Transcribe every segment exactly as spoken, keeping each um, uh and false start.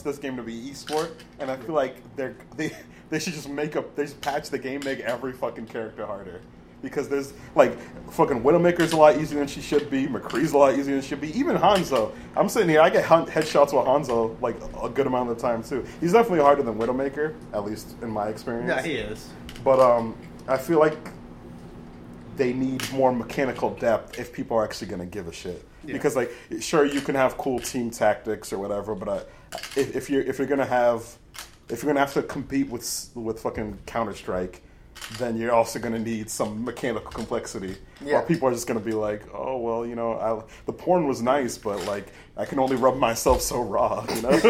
wants this game to be esport, and I feel like they're they they should just make up they should patch the game, make every fucking character harder. Because there's, like, fucking Widowmaker's a lot easier than she should be. McCree's a lot easier than she should be. Even Hanzo. I'm sitting here, I get hun- headshots with Hanzo, like, a good amount of the time, too. He's definitely harder than Widowmaker, at least in my experience. Yeah, he is. But um, I feel like they need more mechanical depth if people are actually going to give a shit. Yeah. Because, like, sure, you can have cool team tactics or whatever, but uh, if, if you're if you're going to have, if you're going to have to compete with with fucking Counter-Strike, then you're also going to need some mechanical complexity. Yeah. Or people are just going to be like, oh, well, you know, I, the porn was nice, but, like, I can only rub myself so raw, you know?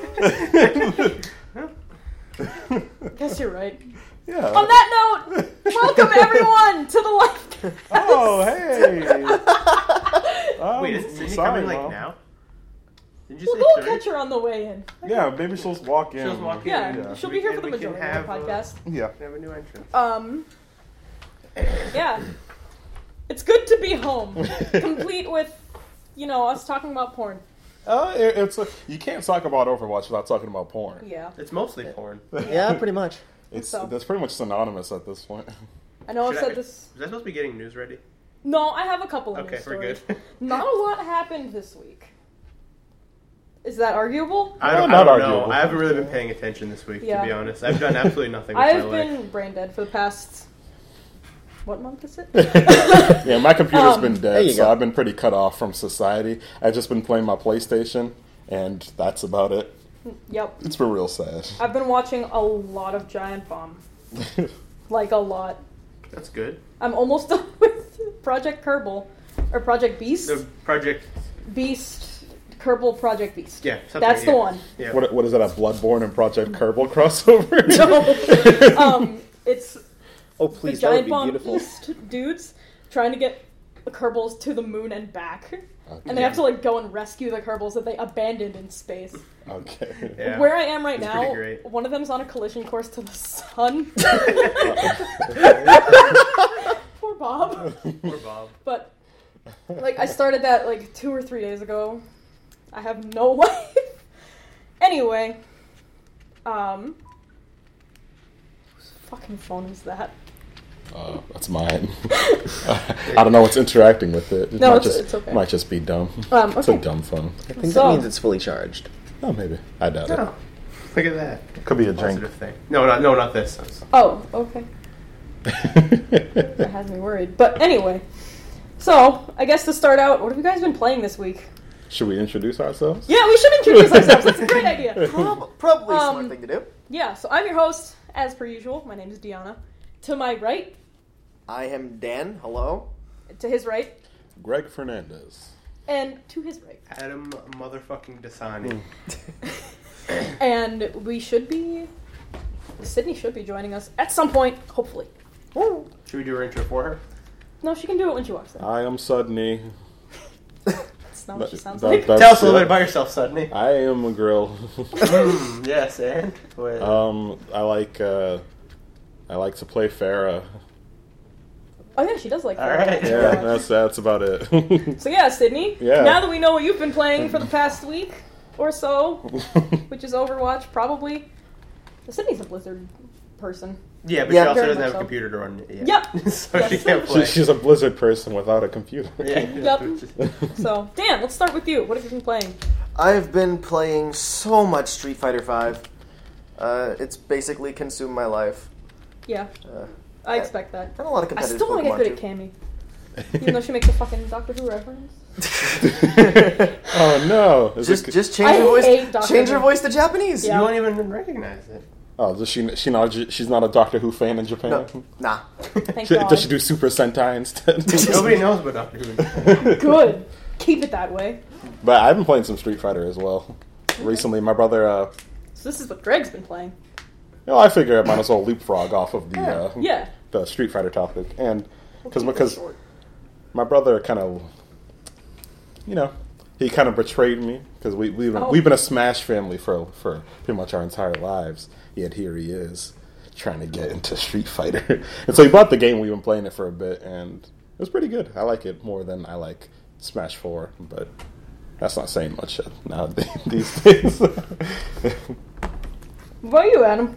Guess you're right. Yeah. On that note, welcome everyone to the live. Oh, hey. um, Wait, is Sydney sorry, coming, like, Mom. now? Did you We'll say go thirty? catch her on the way in. Yeah, maybe she'll walk in. She'll walk in. Yeah, Yeah. she'll We be here can- for the we can majority of the have, podcast. Yeah. We have a new entrance. Um, yeah. It's good to be home, complete with, you know, us talking about porn. Uh, it, it's a, you can't talk about Overwatch without talking about porn. Yeah. It's mostly porn. Yeah, pretty much. It's So. That's pretty much synonymous at this point. I know I've Should said I- this. Is that supposed to be getting news ready? No, I have a couple of Okay, news we're stories. good. Not a lot happened this week. Is that arguable? I don't, No, I not don't know. arguable. I haven't really been paying attention this week, Yeah. to be honest. I've done absolutely nothing with I've my been life. brain dead for the past. What month is it? Yeah, my computer's Um, been There dead, you so go. I've been pretty cut off from society. I've just been playing my PlayStation, and that's about it. Yep. It's been real sad. I've been watching a lot of Giant Bomb. Like a lot. That's good. I'm almost done with Project Kerbal. Or Project Beast? The project, Beast. Kerbal Project Beast. yeah. something, That's the yeah. one. Yeah. What, what is that, a Bloodborne and Project Kerbal crossover? No. um, it's Oh, the please, that would Giant be Bomb beautiful. Beast dudes trying to get the Kerbals to the moon and back. Okay. And they have to like go and rescue the Kerbals that they abandoned in space. Okay. Yeah. Where I am right It's now, pretty great. one of them's on a collision course to the sun. Poor Bob. Poor Bob. But like I started that like two or three days ago. I have no life. Anyway, um, whose fucking phone is that? Uh, that's mine. I don't know what's interacting with it. It No, might it's- just, it's okay. might just be dumb. Um, It's a okay. dumb phone. I think So- that means it's fully charged. Oh, maybe. I doubt Oh, look at that. it. Could be a drink. Positive thing. No, not, no, not this. Oh, okay. That has me worried. But anyway, so I guess to start out, what have you guys been playing this week? Should we introduce ourselves? Yeah, we should introduce ourselves. That's a great idea. Prob- probably a Um, smart thing to do. Yeah, so I'm your host, as per usual. My name is Deanna. To my right, I am Dan. Hello. to his right, Greg Fernandez. and to his right. Adam motherfucking Dasani. And we should be... Sydney should be joining us at some point, hopefully. Should we do her intro for her? No, she can do it when she walks in. I am Sudney. That's not what she sounds That- like. that's Tell us a little it. bit about yourself, Sudney. I am a grill. Mm, yes, and? What? um, I like uh, I like to play Farah. Oh yeah, she does like All that. right. Yeah, that's that's about it. So yeah, Sydney. Yeah. Now that we know what you've been playing for the past week or so, which is Overwatch, probably. Sydney's a Blizzard person. yeah, but Yeah, she also very doesn't much have a so. computer to run it yet. Yep. so That's she can't true. play. She, she's a Blizzard person without a computer. yeah. Yep. So, Dan, let's start with you. What have you been playing? I've been playing so much Street Fighter Five. Uh, it's basically consumed my life. Yeah, Uh, I expect that. and a lot of I competitive still want to get Pokemon good at too. Cammy. Even though she makes a fucking Doctor Who reference. Oh no! Is just this, just change I your voice. hate Doctor Change Who. your voice to Japanese. Yeah. You won't even recognize it. oh, does she she not she's not a Doctor Who fan in Japan? No, nah. Thank She- God. does she do Super Sentai instead? Nobody knows about Doctor Who. Good. Keep it that way. But I've been playing some Street Fighter as well. Recently, my brother. Uh, So this is what Greg's been playing. you know, I figure I might as well leapfrog off of the uh, Yeah. the Street Fighter topic, and because keep it because short. my brother kind of, you know, he kind of betrayed me because we we've been, Oh. we've been a Smash family for for pretty much our entire lives. Yet here he is trying to get into Street Fighter, and so he bought the game. We've been playing it for a bit, and it was pretty good. I like it more than I like Smash Four, but That's not saying much nowadays these days. What about you, Adam?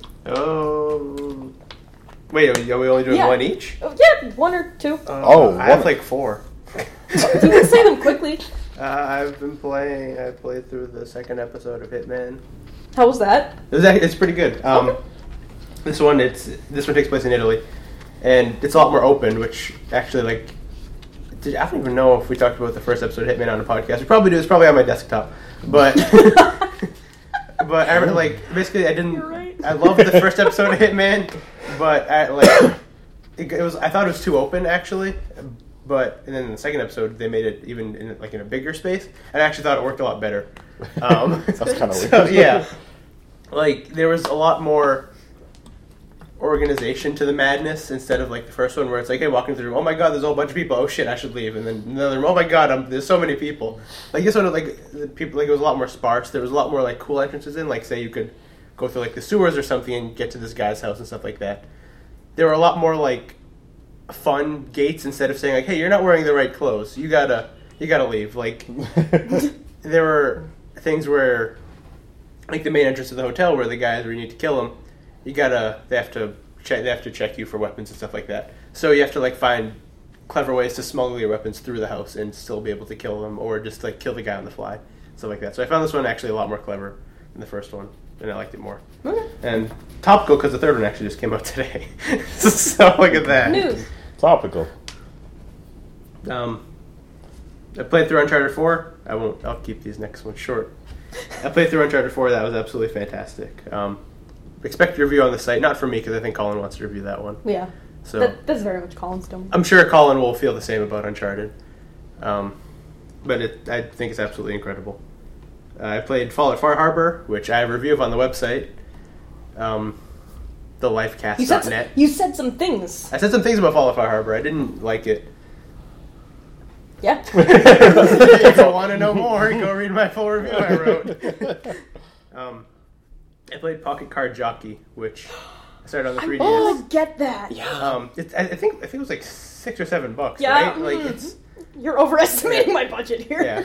Oh. Wait, are we only doing Yeah. one each? Oh, yeah, one or two. Uh, Oh, I have one- like four. You can say them quickly. Uh, I've been playing. I played through the second episode of Hitman. How was that? It was act- it's pretty good. Um, Okay. This one, it's this one takes place in Italy, and it's a lot more open. Which actually, like, did, I don't even know if we talked about the first episode of Hitman on the podcast. We probably do. It's probably on my desktop, but but I remember, like basically I didn't. You're right. I loved the first episode of Hitman, but I, like it, it was. I thought it was too open actually. But and then in the second episode, they made it even in like in a bigger space, and I actually thought it worked a lot better. Um, That's kind of weird. so, yeah, like there was a lot more organization to the madness instead of like the first one where it's like, hey, walking through the room, oh my god, there's a whole bunch of people. Oh shit, I should leave. And then another room, oh my god, I'm, there's so many people. Like this one, like the people, like it was a lot more sparse. There was a lot more like cool entrances in. Like say you could go through like the sewers or something and get to this guy's house and stuff like that. There were a lot more like fun gates instead of saying like, hey, you're not wearing the right clothes. You gotta, you gotta leave. Like there were things where, like the main entrance to the hotel where the guys where you need to kill them, you gotta, they have to check, they have to check you for weapons and stuff like that. So you have to like find clever ways to smuggle your weapons through the house and still be able to kill them, or just like kill the guy on the fly, stuff like that. So I found this one actually a lot more clever than the first one, and I liked it more. Okay. And topical because the third one actually just came out today. So look at that. News. Topical. Um, I played through Uncharted four. I won't. I'll keep these next ones short. I played through Uncharted four. That was absolutely fantastic. Um, expect a review on the site, not from me because I think Colin wants to review that one. Yeah. So That, that's very much Colin's doing. I'm sure Colin will feel the same about Uncharted. Um, but it, I think it's absolutely incredible. Uh, I played Fallout Far Harbor, which I have a review of on the website, um, the lifecast You said, dot some, net. you said some things. I said some things about Fallout Far Harbor. I didn't like it. Yeah. If you want to know more, go read my full review I wrote. Um, I played Pocket Card Jockey, which I started on the three D S. Oh, I get that. Um, it, I, I think I think it was like six or seven bucks, Yeah, right? Like mm. it's You're overestimating my budget here. yeah.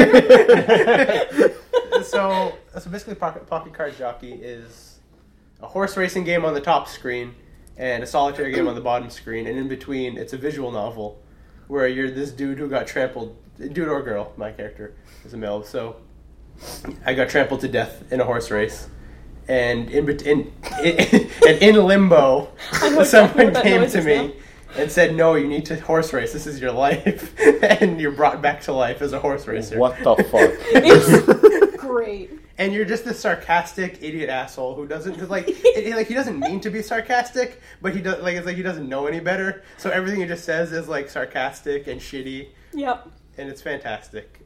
so so basically, Pocket Pocket Card Jockey is a horse racing game on the top screen and a solitaire game on the bottom screen, and in between, it's a visual novel where you're this dude who got trampled, dude or girl. My character is a male, so I got trampled to death in a horse race. And in bet- in, in, and in limbo, I know exactly someone what that came noise to is me now. and said, "No, you need to horse race. This is your life." And you're brought back to life as a horse racer. What the fuck? It's great. And you're just this sarcastic idiot asshole who doesn't 'cause, like it, it- like he doesn't mean to be sarcastic, but he does like it's like he doesn't know any better. So everything he just says is like sarcastic and shitty, Yep. and it's fantastic.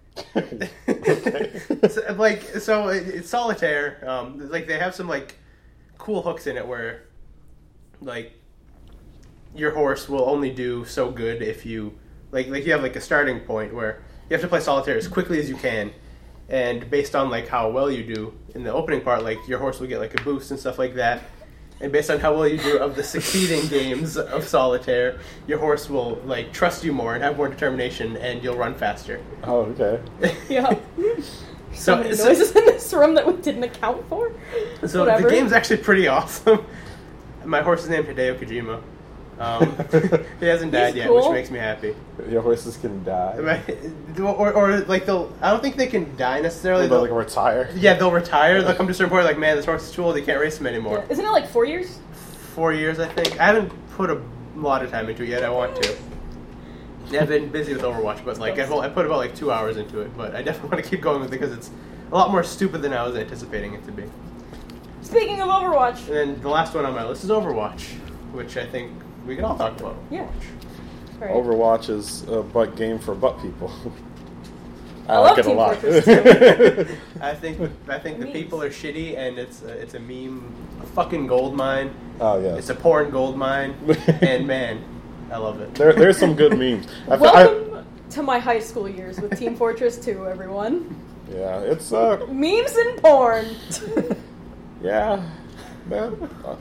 so, like so it, it's solitaire. Um, like they have some like cool hooks in it where like your horse will only do so good if you like like you have like a starting point where you have to play solitaire as quickly as you can, and based on like how well you do in the opening part, like your horse will get like a boost and stuff like that. And based on how well you do of the succeeding games of solitaire, your horse will like trust you more and have more determination, and you'll run faster. Oh, okay. Yeah. So So, many so, noises in this room that we didn't account for. so Whatever. the game's actually pretty awesome. My horse is named Hideo Kojima. Um, he hasn't died He's yet, cool. which makes me happy. Your horses can die. Or, or like they'll. I don't think they can die necessarily. They'll They'll, like retire. yeah, they'll retire. They'll come to a certain point like, man, this horse is too old. They can't race him anymore. Yeah. Isn't it like four years? Four years, I think. I haven't put a lot of time into it yet. I want to. Yeah, I've been busy with Overwatch, but like I've, I put about like two hours into it. But I definitely want to keep going with it because it's a lot more stupid than I was anticipating it to be. Speaking of Overwatch. And then the last one on my list is Overwatch, which I think we can all talk about. Yeah. All right. Overwatch is a butt game for butt people. I, I like love it a Team lot. Fortress I think I think the Memes. people are shitty, and it's a, it's a meme, a fucking gold mine. Oh yeah. It's a porn gold mine, and man, I love it. There, there's some good memes. I, I, Welcome to my high school years with Team Fortress two, everyone. yeah, it's uh, Memes and porn. yeah, man. Uh,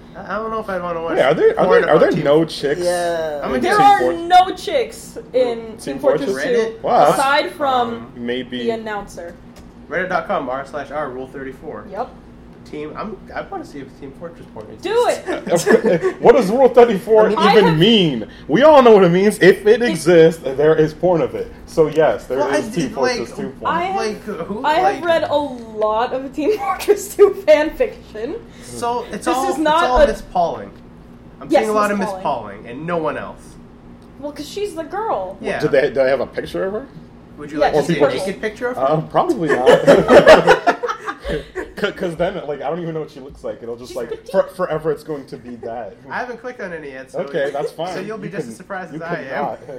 I don't know if I'd want to watch. Wait, are there are porn there, are about there Team- no chicks? Yeah. I'm a There Team are Fortress? no chicks in Team, Team Fortress, Fortress? two, Reddit? Wow. aside from Um, Maybe. the announcer. Reddit dot com r slash r rule thirty-four. Yep. Team. I'm. I want to see if Team Fortress porn exists. Do it. What does Rule thirty-four I mean, I even have- mean? We all know what it means. If it exists, there is porn of it. So yes, there Well, I is Team did, like, Fortress two porn. I have- Like who? I have like, read a lot of Team Fortress two fan fiction. So it's This all. is not it's all a- Miss Pauling. I'm Yes, seeing a lot Miss of Miss Pauling. Pauling and no one else. Well, because she's the girl. Yeah. Do they, do they have a picture of her? Would you Yeah, like to she's see a purple. naked picture of her? Um, probably not. Because then, like, I don't even know what she looks like. It'll just She's like petite. for, forever, it's going to be that. I haven't clicked on any yet. So Okay, that's fine. So you'll be You just can- as surprised you as I could am. not.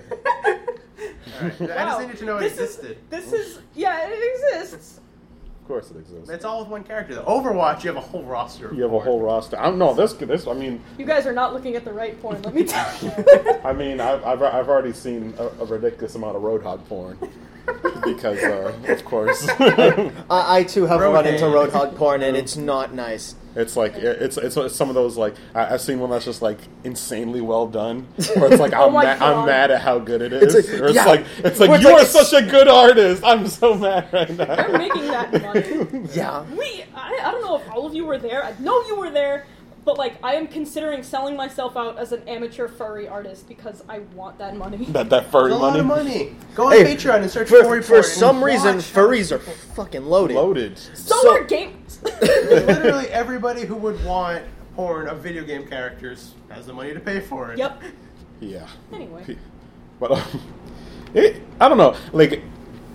Alright, I Wow. just needed to know it this existed. Is, this is yeah, it exists. Of course, it exists. It's all with one character. though. Overwatch, you have a whole roster. of You have a porn. whole roster. I don't know this. This. I mean, You guys are not looking at the right porn. Let me tell you. I mean, I've I've, I've already seen a, a ridiculous amount of Roadhog porn. Because, uh, of course, I, I too have run Roadhog. into Roadhog porn, and it's not nice. it's like it's, it's it's some of those like I, I've seen one that's just like insanely well done, where it's like Oh I'm my ma- I'm God. mad at how good it is. It's like- or it's yeah. like it's like Where it's you like are it's- such a good artist. I'm so mad right now. They're making that money. Yeah. We, I, I don't know if all of you were there. I know you were there, but like, I am considering selling myself out as an amateur furry artist because I want that money. That that furry It's a lot money, of money. Go on Hey, Patreon and search For, furry for porn some and reason, watch. furries are fucking loaded. loaded. So, So- are games. Literally everybody who would want porn of video game characters has the money to pay for it. Yep. Yeah. Anyway. But um, it, I don't know. Like,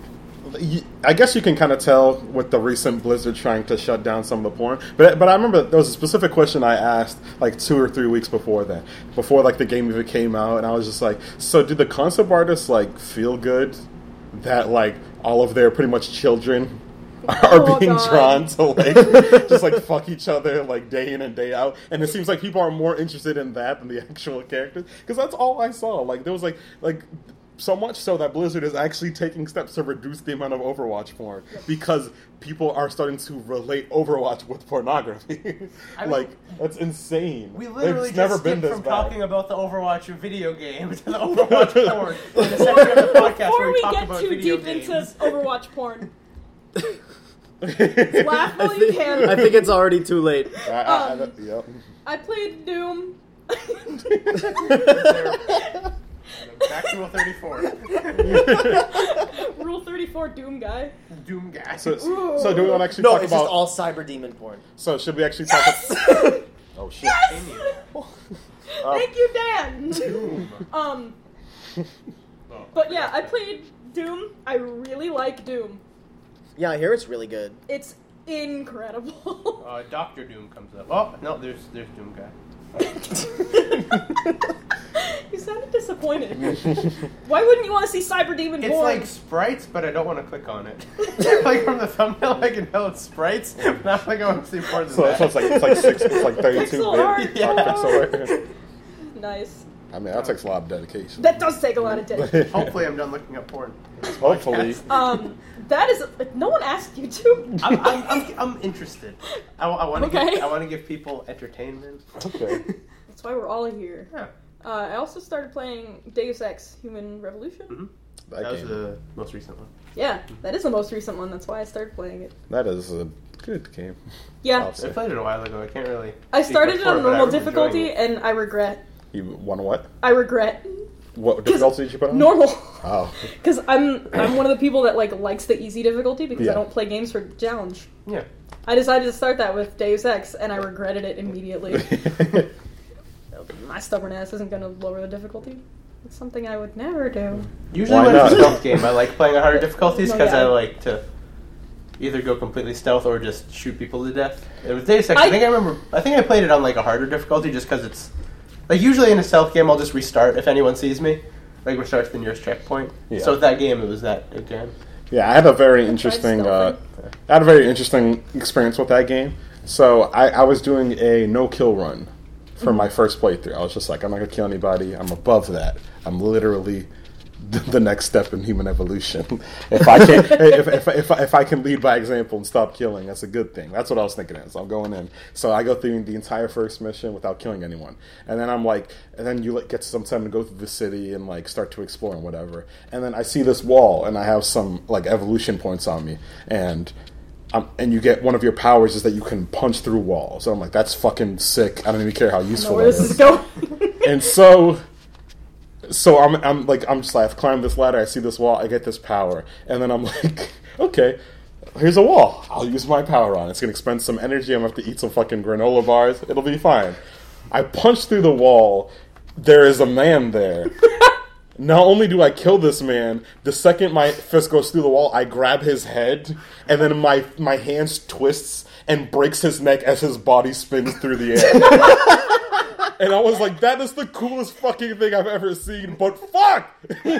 y- I guess you can kind of tell with the recent Blizzard trying to shut down some of the porn. But but I remember there was a specific question I asked like two or three weeks before that, before like the game even came out, and I was just like, so do the concept artists like feel good that like all of their pretty much children are Oh, being God. drawn to like just like fuck each other like day in and day out, and it seems like people are more interested in that than the actual characters, because that's all I saw. Like there was like like so much so that Blizzard is actually taking steps to reduce the amount of Overwatch porn because people are starting to relate Overwatch with pornography. I mean, like that's insane. We literally it's just never been skipped this from bad. talking about the Overwatch video game to the Overwatch porn in the section of the podcast Before where we, we talk get about too video deep games. into Overwatch porn, laugh I while you think, can. I think it's already too late. I, I, I, Um, yep. I played Doom. Back to Rule thirty-four. Rule thirty-four Doom guy. Doom guy. So, so do we want to actually No, talk it's about? just all cyber demon porn. So should we actually talk? Yes! About, oh shit! Thank you, Dan. Doom. Um, Oh. but yeah, I played Doom. I really like Doom. Yeah, I hear it's really good. It's incredible. Uh, Doctor Doom comes up. Oh no, there's there's Doom guy. You sounded disappointed. Why wouldn't you want to see Cyber Demon It's porn? like sprites, but I don't want to click on it. Like from the thumbnail, I can tell it's sprites. But not like I want to see more than So, that. so it's like it's like six, it's like thirty-two Pixel bit art. yeah. pixel art. Nice. I mean, that takes a lot of dedication. That does take a lot of dedication. Hopefully, I'm done looking up porn. Hopefully. Um, that is. No one asked you to. I'm, I'm, I'm, I'm interested. I, want to Okay. give, I want to give people entertainment. Okay. That's why we're all here. Yeah. Uh, I also started playing Deus Ex: Human Revolution. Mm-hmm. That, That was game. the most recent one. Yeah, that is the most recent one. That's why I started playing it. That is a good game. Yeah, I'll I say. played it a while ago. I can't really. I speak started it much for on but I normal was enjoying difficulty, it. and I regret. You want what? I regret What difficulty did you put on? normal. Oh. Because I'm I'm one of the people that like likes the easy difficulty because Yeah. I don't play games for challenge. Yeah. I decided to start that with Deus Ex, and I regretted it immediately. My stubborn ass isn't going to lower the difficulty. It's something I would never do. Usually Why when it's a not? stealth game, I like playing on harder difficulties No, because yeah. I like to either go completely stealth or just shoot people to death. It was Deus Ex. I, I- think I remember. I think I played it on like a harder difficulty just because it's like usually in a stealth game I'll just restart if anyone sees me, like restarts the nearest checkpoint. Yeah. So with that game, it was that again. Yeah, I had a very interesting. Uh, stealthing. I had a very interesting experience with that game. So I, I was doing a no kill run for my first playthrough. I was just like, I'm not gonna kill anybody. I'm above that. I'm literally the next step in human evolution. If I can, if if if I, if I can lead by example and stop killing, that's a good thing. That's what I was thinking. Is I'm going in, so I go through the entire first mission without killing anyone, and then I'm like, and then you like, get some time to go through the city and like start to explore and whatever, and then I see this wall and I have some like evolution points on me, and. Um, and you get one of your powers is that you can punch through walls. So I'm like, that's fucking sick. I don't even care how useful I know where that this is. is going. And so, so I'm, I'm like, I'm just like, I've climbed this ladder. I see this wall. I get this power, and then I'm like, okay, here's a wall. I'll use my power on it. It's gonna expend some energy. I'm gonna have to eat some fucking granola bars. It'll be fine. I punch through the wall. There is a man there. Not only do I kill this man, the second my fist goes through the wall, I grab his head, and then my my hands twists and breaks his neck as his body spins through the air. And I was like, that is the coolest fucking thing I've ever seen, but fuck!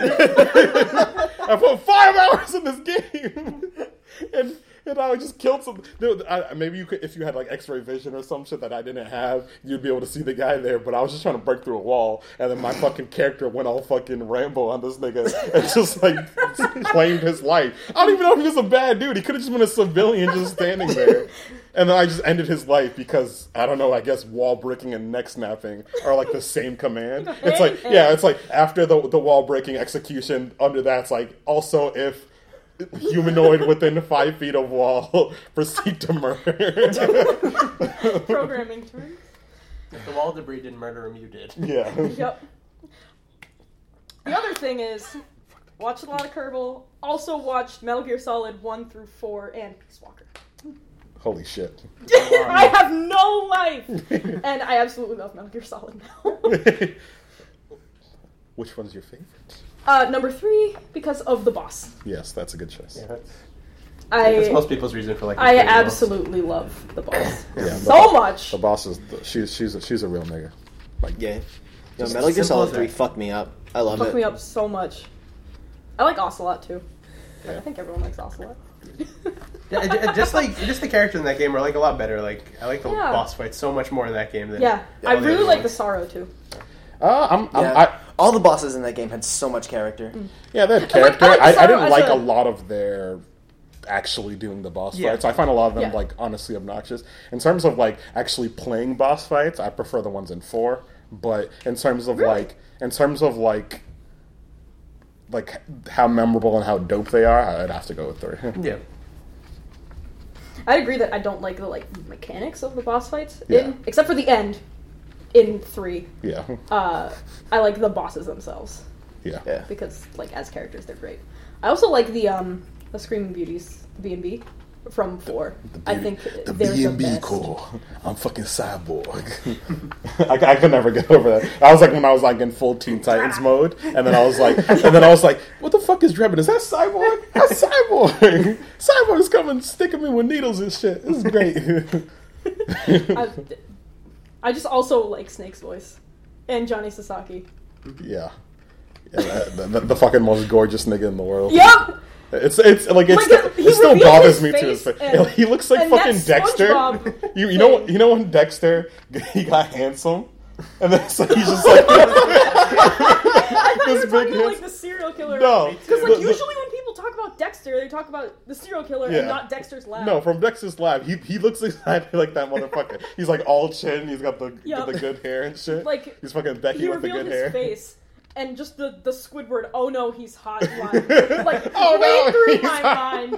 I put five hours in this game! and and I just killed some... Dude, I, maybe you could, if you had like X-ray vision or some shit that I didn't have, you'd be able to see the guy there, but I was just trying to break through a wall, and then my fucking character went all fucking Rambo on this nigga and just like claimed his life. I don't even know if he was a bad dude. He could have just been a civilian just standing there. And then I just ended his life because, I don't know, I guess wall breaking and neck snapping are like the same command. It's like, yeah, it's like after the the wall breaking execution, under that's like, also if humanoid within five feet of wall proceed to murder. Programming terms. If the wall debris didn't murder him, you did. Yeah. Yep. The other thing is, watched a lot of Kerbal, also watched Metal Gear Solid one through four and Peace Walker. Holy shit. I have no life! And I absolutely love Metal Gear Solid now. Which one's your favorite? Uh, number three, because of the boss. Yes, that's a good choice. Yeah, that's, I, that's most people's reason for like. I absolutely love the boss. Yeah, the So boss, much! The boss is, the, she's, she's, a, she's a real nigga. Like, Yeah. No, Just Metal Gear simple Solid as three that. fucked me up. I love Fucked it. me up so much. I like Ocelot too. Yeah. I think everyone likes Ocelot. Yeah, it- it- just like just the characters in that game are like a lot better. Like I like the Yeah. boss fights so much more in that game than Yeah, all I the really other like the ones. Sorrow too. uh, I'm, I'm, Yeah. I, All the bosses in that game had so much character. yeah, they had like- character. I like I, I Sorrow didn't as like a- a lot of their actually doing the boss Yeah. fights. I find a lot of them Yeah. like honestly obnoxious. In terms of like actually playing boss fights, I prefer the ones in four. But in terms of Really? like, in terms of like, like how memorable and how dope they are, I'd have to go with three. Yeah. I agree that I don't like the like mechanics of the boss fights, Yeah. in, except for the end in three. Yeah, Uh, I like the bosses themselves yeah. Yeah. because, like, as characters, they're great. I also like the um the Screaming Beauties, the B and B from four. I think the they're B and the B best. core. I'm fucking cyborg. I, I could never get over that. I was like when I was like in full Teen Titans mode, and then I was like, and then I was like, what the fuck is Drebin? Is that Cyborg? That's Cyborg. Cyborg's coming, sticking me with needles and shit. This is great. I, I just also like Snake's voice and Johnny Sasaki. yeah. Yeah, that- the, the, the fucking most gorgeous nigga in the world. Yep. It's it's like it's Like, still, he it still revealed bothers his me to his face face. and- He looks like and that fucking Dexter. SpongeBob You you know thing. you know when Dexter he got handsome, and then so he's just like I thought you this were big talking about, hands- like, the serial killer. No, Because, the- like, the- usually when people talk about Dexter, they talk about the serial killer Yeah. and not Dexter's lab. No, from Dexter's Lab, he he looks exactly like that motherfucker. He's like all chin. He's got the Yep. the good hair and shit. Like, he's fucking Becky he with the revealed good his hair. face, and just the, the Squidward, oh no, he's hot line. Like, Oh, played no, through he's my hot.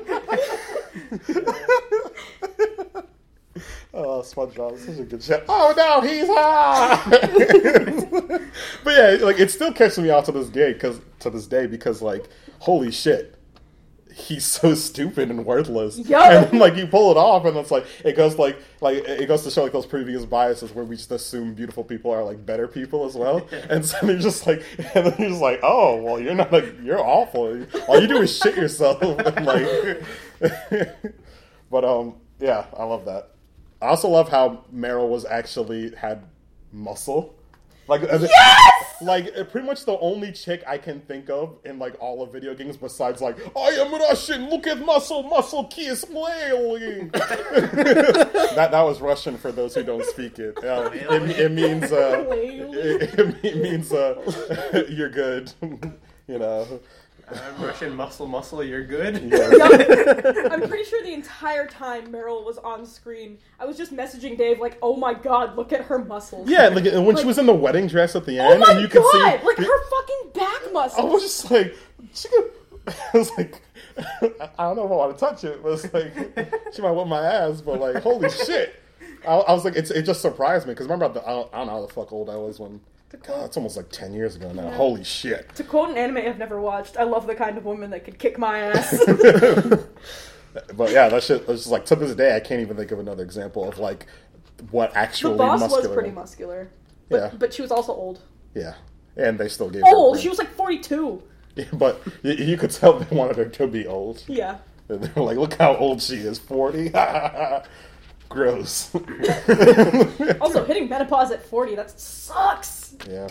mind. Oh, SpongeBob is such a good shit. Oh no, he's hot. But yeah, like it still catches me out to this day because to this day because like holy shit, he's so stupid and worthless. Yup. And then, like you pull it off, and it's like it goes like like it goes to show like those previous biases where we just assume beautiful people are like better people as well. And so you're just like, and then you're just like, oh well, you're not like you're awful. All you do is shit yourself. And, like, but um, yeah, I love that. I also love how Meryl was actually had muscle. Like, Yes! like uh, pretty much the only chick I can think of in like all of video games besides like I am Russian, look at muscle, muscle kiss, flailing. that that was Russian for those who don't speak it. Uh, it, it means uh, it, it means uh, you're good. you know. I'm Russian muscle, muscle. You're good. Yeah. Yep. I'm pretty sure the entire time Meryl was on screen, I was just messaging Dave like, "Oh my god, look at her muscles." Yeah, like when Like- she was in the wedding dress at the Oh end, my and you could see god, like her fucking back muscles. I was just like, she could, I was like, I don't know if I want to touch it, but it's like, she might whip my ass, but like, holy shit. I, I was like, it's, it just surprised me, because remember, the, I, don't, I don't know how the fuck old I was when, God, it's almost like ten years ago now. Yeah. Holy shit. To quote an anime I've never watched, I love the kind of woman that could kick my ass. But yeah, that shit, it's just like, to this day, I can't even think of another example of like, what actually The boss muscular. was pretty muscular. But, Yeah. but she was also old. Yeah. And they still gave her. Old! a She was like forty-two. Yeah, but you, you could tell they wanted her to be old. Yeah. And they were like, look how old she is, forty? Gross. Also, hitting menopause at forty, that sucks! Yeah.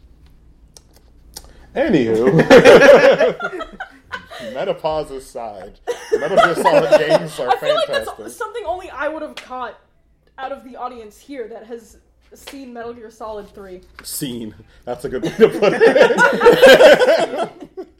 Anywho. Menopause aside. Metal Gear Solid games are I feel like fantastic. that's something only I would have caught out of the audience here that has seen Metal Gear Solid three. Scene. That's a good way to put it.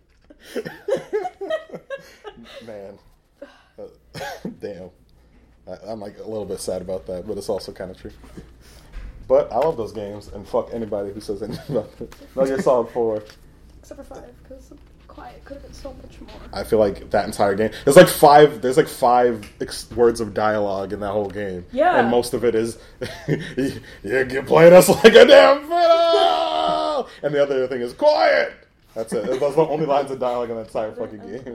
Man. Uh, damn. I, I'm like a little bit sad about that, but it's also kind of true. But I love those games, and fuck anybody who says anything about it. Metal Gear Solid four. Except for five, because quiet could have been so much more. I feel like that entire game. There's like five. There's like five ex- words of dialogue in that whole game. Yeah. And most of it is, you, you playing us like a damn fiddle. And the other thing is quiet. That's it. Those are the only lines of dialogue in that entire fucking game.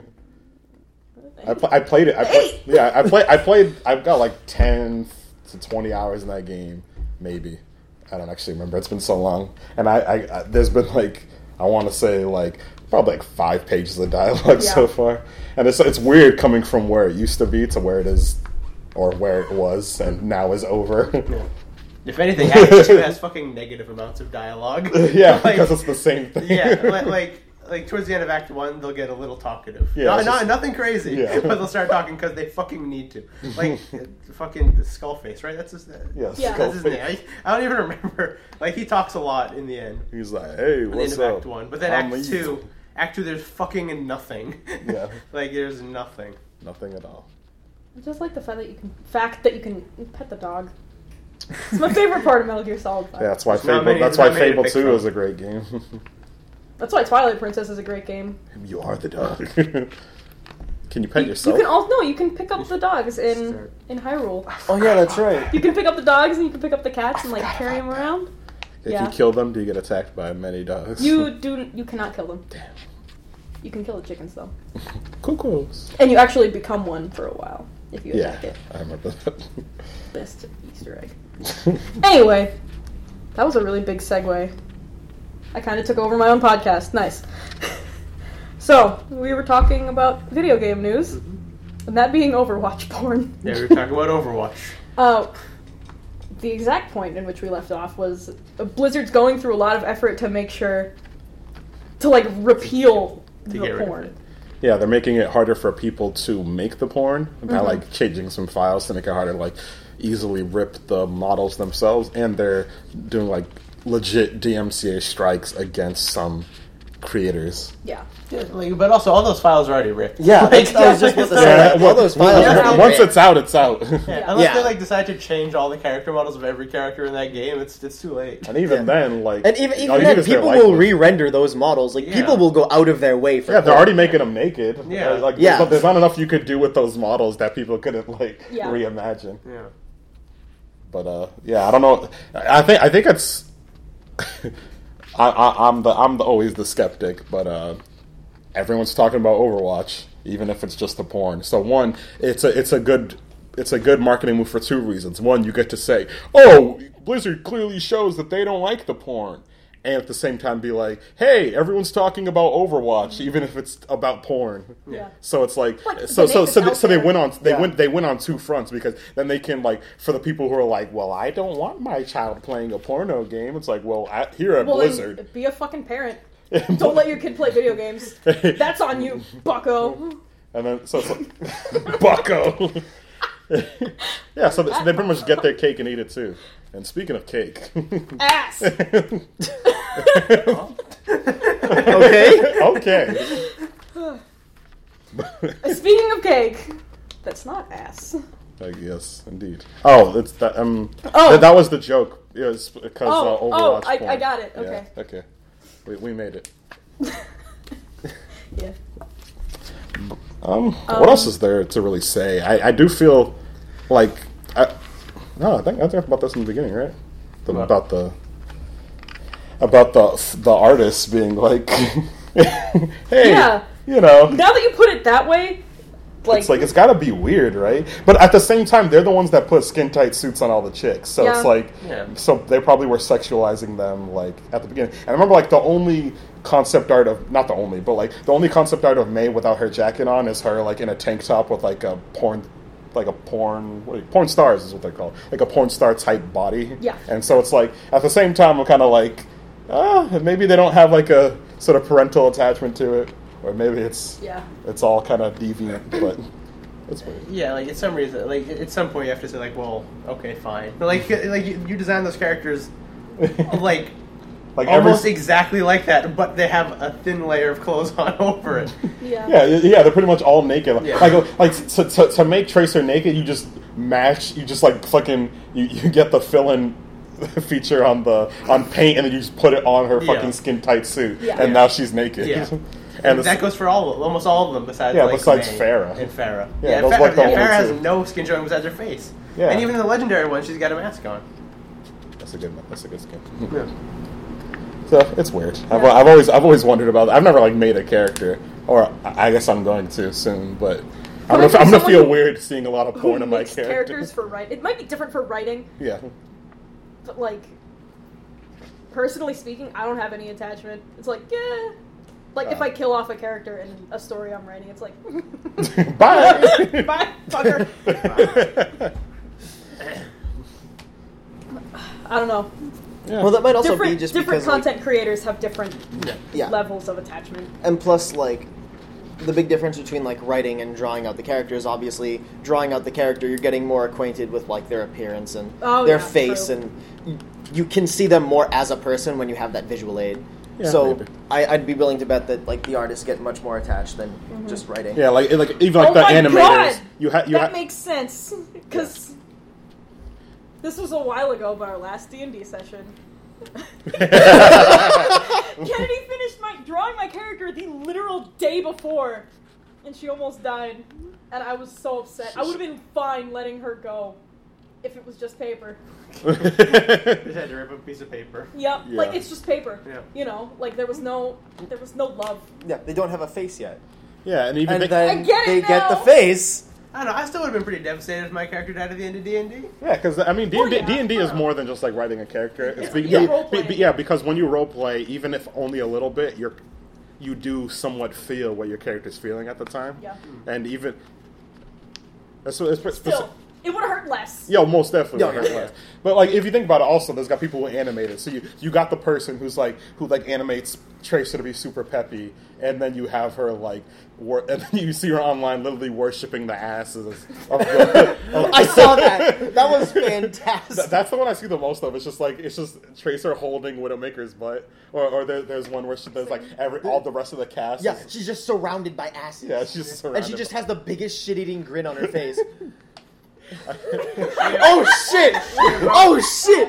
I, pl- I played it. I play- yeah, I played. I played. I've got like ten to twenty hours in that game, maybe. I don't actually remember. It's been so long, and I, I, I there's been like I want to say like probably like five pages of dialogue Yeah. so far, and it's it's weird coming from where it used to be to where it is, or where it was, and now is over. If anything, Act two has fucking negative amounts of dialogue. Yeah, Like, because it's the same thing. yeah, like, like like towards the end of Act One, they'll get a little talkative. Yeah, No, it's not just- nothing crazy, Yeah. but they'll start talking because they fucking need to. Like fucking Skullface, right? That's his name. Yes, Yeah. That's his name. I, I don't even remember. Like he talks a lot in the end. He's like, "Hey, At the what's end of up?" Act One, but then I'm Act Eve. Two, Act Two, there's fucking nothing. Yeah. Like there's nothing. Nothing at all. I just like the fact that you can fact that you can pet the dog. It's my favorite part of Metal Gear Solid five. Yeah, that's why There's not Fable. many- that's there's why not many to Fable pick Two from. is a great game. That's why Twilight Princess is a great game. You are the dog. Can you pet You, yourself? you can also no, you can pick up the dogs in Start. in Hyrule. Oh yeah, that's right. You can pick up the dogs and you can pick up the cats and like carry them around. If yeah. you kill them, do you get attacked by many dogs? You do you cannot kill them. Damn. You can kill the chickens though, Cuckoos. and you actually become one for a while if you Yeah, attack it. I remember that. Best Easter egg. Anyway, that was a really big segue. I kind of took over my own podcast. Nice. So, we were talking about video game news, and that being Overwatch porn. Yeah, we were talking about Overwatch. Uh, the exact point in which we left off was uh, Blizzard's going through a lot of effort to make sure to like repeal To the get rid of porn. it. Yeah, they're making it harder for people to make the porn by Mhm. like changing some files to make it harder to like easily rip the models themselves, and they're doing like legit D M C A strikes against some creators. Yeah. Yeah, like, but also, all those files are already ripped. Yeah, Like, I was just about to say Yeah, that. well, All those well, files yeah, are yeah. once ripped. it's out, it's out. Yeah, unless Yeah. they like decide to change all the character models of every character in that game, it's it's too late. And even Yeah. then, like, And even, all even you need then, is their people will likeness. re-render those models. Like Yeah. people will go out of their way for. Yeah, they're porn. already making them naked. Yeah. Uh, like, Yeah. There's, there's not enough you could do with those models that people couldn't like Yeah. reimagine. Yeah. But uh, yeah, I don't know. I think I think it's. I, I, I'm the I'm the, always the skeptic, but uh, everyone's talking about Overwatch, even if it's just the porn. So one, it's a it's a good it's a good marketing move for two reasons. One, you get to say, "Oh, Blizzard clearly shows that they don't like the porn," and at the same time be like, "Hey, everyone's talking about Overwatch, even if it's about porn." Yeah. So it's like, Like, so the so name so is they, out so they there. went on they Yeah. went they went on two fronts, because then they can like, for the people who are like, well, I don't want my child playing a porno game. It's like, well, at, here at Well, Blizzard, then be a fucking parent. Don't let your kid play video games. That's on you, bucko. and then so it's like, Bucko. Yeah, so they, so they pretty much get their cake and eat it too. And speaking of cake, Ass. Okay. okay. Speaking of cake, that's not ass. I guess indeed. Oh, it's that. Um, Oh. that, that was the joke. Yeah, it's because Oh, uh, oh, Overwatch. I- porn. I got it. Yeah, Okay. okay. We we made it. Yeah. Um, Um, what else is there to really say? I, I do feel like I no, I think I talked about this in the beginning, right? The, What? about the about the the artists being like, hey, Yeah. you know, Now that you put it that way, like, it's like it's got to be weird, right? But at the same time, they're the ones that put skin tight suits on all the chicks, so Yeah. it's like, Yeah. so they probably were sexualizing them like at the beginning. And I remember like the only concept art of not the only, but like the only concept art of May without her jacket on is her like in a tank top with like a porn, like a porn, what, porn stars is what they're called, like a porn star type body. Yeah. And so it's like at the same time, I'm kind of like, ah, maybe they don't have like a sort of parental attachment to it. Or maybe it's yeah. it's all kind of deviant, but it's weird. Yeah, like at some reason, like at some point you have to say like, well, okay, fine. But like, like you, you design those characters like, Like every, almost exactly like that, but they have a thin layer of clothes on over it. Yeah. yeah, yeah, they're pretty much all naked. Yeah. Like, like to, to, to make Tracer naked, you just match, you just like fucking, you, you get the fill-in feature on the on paint, and then you just put it on her Yeah. fucking skin tight suit, Yeah. and Yeah. now she's naked. Yeah. And And that the, goes for all, almost all of them, besides Yeah, like besides May Pharah. and Farah. Yeah, Yeah, those Farah, like the yeah, only Farah has two. no skin showing besides her face. Yeah. And even in the legendary one, she's got a mask on. that's a good, that's a good skin. Yeah. So it's weird. I've, I've always I've always wondered about that. I've never like made a character, or I I guess I'm going to soon, but I'm gonna, But if I'm gonna someone feel who- weird seeing a lot of Who porn in my makes character. characters for writing? It might be different for writing, Yeah. but like, personally speaking, I don't have any attachment. It's like, yeah. Like, if Uh. I kill off a character in a story I'm writing, it's like, Bye. bye, fucker. I don't know. Yeah. Well, that might also different be just different because, like, content creators have different yeah, levels of attachment. and plus, like, the big difference between like writing and drawing out the character is obviously drawing out the character. You're getting more acquainted with like their appearance and Oh, their yeah, face, true. and you, you can see them more as a person when you have that visual aid. Yeah, so maybe. I, I'd be willing to bet that like the artists get much more attached than Mm-hmm. just writing. Yeah, like like even like Oh the my animators, God! you had you that had makes sense because this was a while ago, but our last D and D session. Kennedy finished my drawing my character the literal day before, and she almost died, and I was so upset. I would have been fine letting her go if it was just paper. Just had to rip a piece of paper. Yep, Yeah. like it's just paper. Yeah. You know, like there was no there was no love. Yeah, they don't have a face yet, yeah, and even and they, then I get it they get the now. face. I don't know. I still would have been pretty devastated if my character died at the end of D and D. yeah, because I mean D Well, and D yeah, D and D is yeah. more than just like writing a character. It's be, Yeah, be- role-playing. be- yeah, because when you role play, even if only a little bit, you're you do somewhat feel what your character's feeling at the time. Yeah. And even that's what it's, Still, it would have hurt less. Yo, most definitely. Yeah, would yeah, hurt yeah. less. But like, if you think about it, also there's got people who animate it. So you you got the person who's like who like animates Tracer to be super peppy, and then you have her like, wor- and then you see her online literally worshiping the asses of the. of- I saw that. That was fantastic. Th- That's the one I see the most of. It's just like it's just Tracer holding Widowmaker's butt, or or there, there's one where she, there's like every all the rest of the cast. Yeah, is- she's just surrounded by asses. yeah, she's just surrounded and she just by- has the biggest shit-eating grin on her face. Oh shit! Oh shit!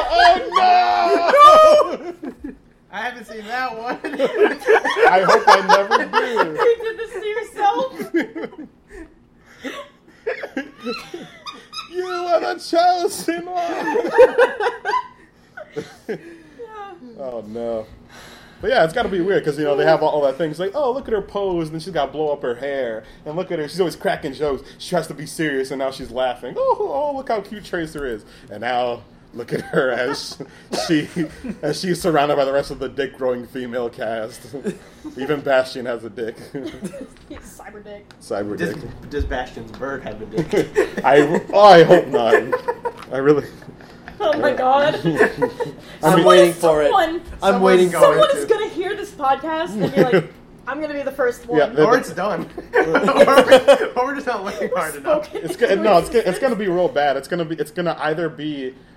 Oh no! I haven't seen that one. I hope I never do. You did this to yourself. You are the chosen one. Yeah. Oh no. But yeah, it's got to be weird because you know they have all, all that things like, oh, look at her pose, and then she's got to blow up her hair, and look at her, she's always cracking jokes. She tries to be serious, and now she's laughing. Oh, oh, look how cute Tracer is, and now look at her as she as she's surrounded by the rest of the dick-growing female cast. Even Bastion has a dick. He's cyber dick. Cyber Does, dick. does Bastion's bird have a dick? I oh, I hope not. I really. Oh my god. I'm Someone waiting is- for it. someone- I'm waiting for Someone it. is gonna hear this podcast and be like, I'm gonna be the first one. Yeah, the- Or it's done. or, or we're just not looking hard enough. Spoken It's into go- no, it's go- it's existence. gonna be real bad. It's gonna be it's gonna either be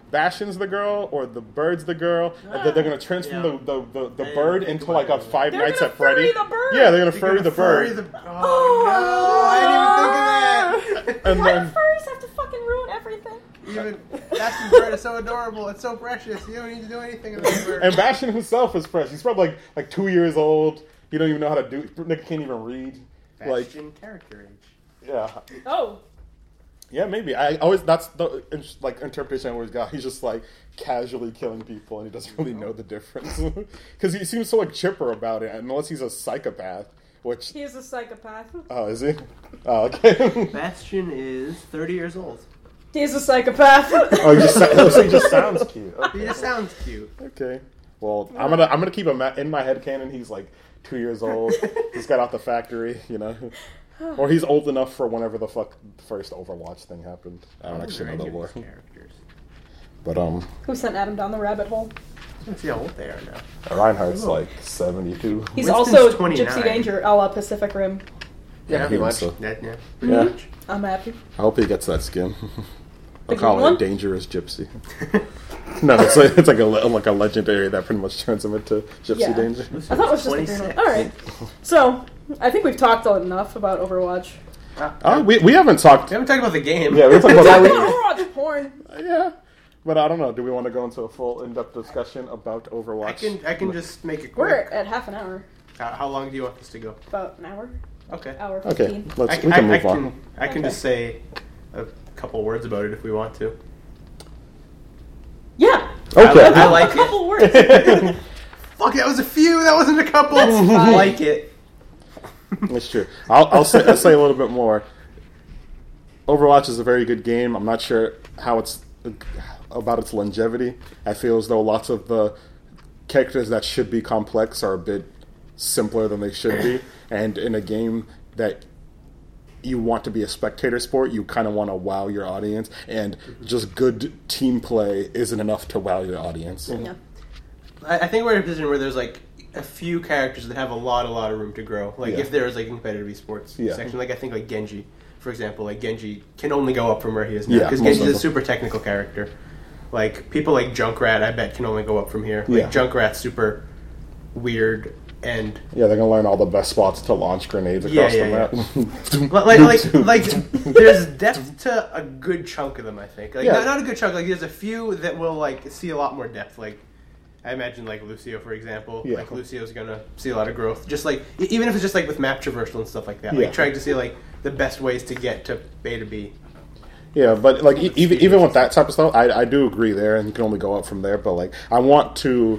Bastion's the girl or the bird's the girl, and then they're gonna transform Yeah. the, the, the, the I bird didn't think into like a about it. Five They're Nights gonna at Freddy. furry the bird. Yeah, they're gonna They're furry gonna the furry bird. the- Oh, no! I didn't even think of that. And Why then do furries have to fucking ruin everything? Even Bastion's bird is so adorable. It's so precious. You don't need to do anything about the bird. and Bastion himself is fresh. He's probably like like two years old. He don't even know how to do. Nick can't even read. Like Bastion character age. yeah. Oh. Yeah, maybe. I always that's the in- like interpretation I always got. He's just like casually killing people, and he doesn't really know the difference because he seems so like chipper about it. Unless he's a psychopath, which He is a psychopath. oh, is he? Oh, okay. Bastion is thirty years old. He is a psychopath. oh, he just, so he just sounds cute. He Okay. just sounds cute. okay. Well, I'm gonna I'm gonna keep him in my head canon. He's like two years old. He's got out the factory, you know. Or he's old enough for whenever the fuck first Overwatch thing happened. I don't actually know the lore. Characters. But um, Who sent Adam down the rabbit hole? Let's see how old they are now. Reinhardt's like seventy-two. He's Winston's also twenty-nine. Gypsy Danger, a la Pacific Rim. Yeah, pretty much. So. That, yeah. Yeah. I'm happy. I hope he gets that skin. The I'll call green it one? a dangerous gypsy. no, it's like, it's like a le- like a legendary that pretty much turns him into Gypsy Yeah. Danger. I thought it was just a green one. Alright. So, I think we've talked enough about Overwatch. Oh, we we haven't talked. We haven't talked about the game. Yeah, we talked about Yeah, that. we- Overwatch porn. Yeah, but I don't know. Do we want to go into a full in-depth discussion about Overwatch? I can I can just make it We're quick. at half an hour. How, how long do you want this to go? About an hour. Okay. Hour Okay, fifteen. let's I we can, can I, move I can, on. I can Okay. just say a couple words about it if we want to. Yeah. Okay. I, I like a couple it. words. Fuck, that was a few. That wasn't a couple. That's I fine. like it. That's true. I'll, I'll say I'll say a little bit more. Overwatch is a very good game. I'm not sure how it's about its longevity. I feel as though lots of the characters that should be complex are a bit simpler than they should be. And in a game that you want to be a spectator sport, you kind of want to wow your audience. And just good team play isn't enough to wow your audience. Yeah. I, I think we're in a position where there's like a few characters that have a lot, a lot of room to grow. Like Yeah. if there is like a competitive esports Yeah. section, like I think like Genji, for example, like Genji can only go up from where he is now Yeah, because most Genji's of a them. super technical character. Like people like Junkrat, I bet can only go up from here. Like Yeah. Junkrat's super weird and Yeah, they're going to learn all the best spots to launch grenades across Yeah, yeah, the map. like like like there's depth to a good chunk of them. I think like Yeah. not, not a good chunk. Like there's a few that will like see a lot more depth. Like I imagine like Lucio, for example. Yeah. Like Lucio's gonna see a lot of growth. Just like e- even if it's just like with map traversal and stuff like that. Yeah. Like trying to see like the best ways to get to A to B. Yeah, but like e- even even with that type of stuff, I I do agree there, and you can only go up from there. But like, I want to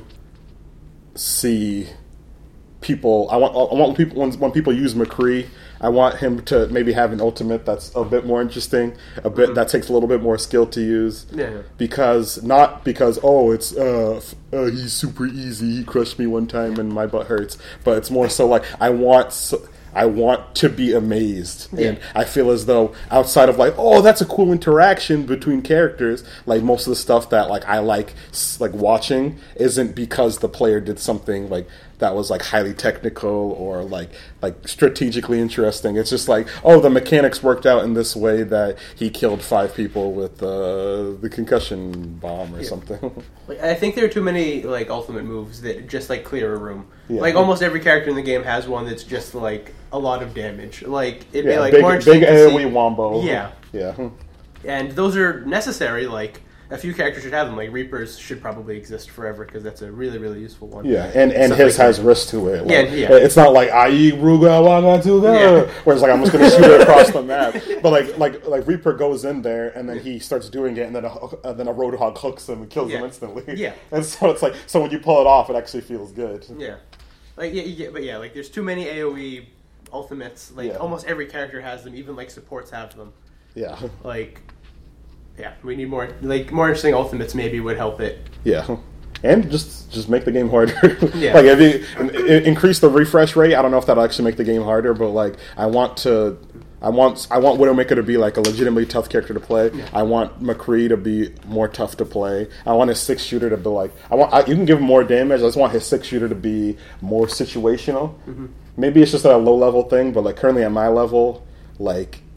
see people. I want I want people when when people use McCree. I want him to maybe have an ultimate that's a bit more interesting, a bit that takes a little bit more skill to use. Yeah. Because not because oh it's uh, f- uh he's super easy. He crushed me one time and my butt hurts. But it's more so like I want. So, I want to be amazed, and Yeah. I feel as though outside of like, oh, that's a cool interaction between characters. Like most of the stuff that like I like, s- like watching, isn't because the player did something like that was like highly technical or like like strategically interesting. It's just like, oh, the mechanics worked out in this way that he killed five people with uh, the concussion bomb or something. Like, I think there are too many like ultimate moves that just like clear a room. Yeah. Like almost every character in the game has one that's just like a lot of damage. Like it'd be yeah, like big more big interesting to AoE see- wombo. Yeah. yeah. And those are necessary. Like a few characters should have them. Like Reapers should probably exist forever because that's a really really usul one. Yeah, and, and Stuff his like has that. risk to it. Like, Yeah, yeah. It's not like I eat Ruga Waga Tuga. Yeah. Whereas like I'm just gonna shoot it across the map. But like like like Reaper goes in there and then he starts doing it and then a, uh, then a Roadhog hooks him and kills him Yeah. instantly. Yeah. And so it's like so when you pull it off, it actually feels good. Yeah. Like yeah, yeah, but yeah, like there's too many AoE ultimates. Like Yeah. almost every character has them. Even like supports have them. Yeah, Like yeah, we need more like more interesting ultimates. Maybe would help it. yeah. And just just make the game harder. Yeah. Like if you in- increase the refresh rate, I don't know if that'll actually make the game harder, but like I want to. I want I want Widowmaker to be like a legitimately tough character to play. I want McCree to be more tough to play. I want his six shooter to be like I want. I, you can give him more damage. I just want his six shooter to be more situational. Mm-hmm. Maybe it's just a low level thing, but like currently at my level, like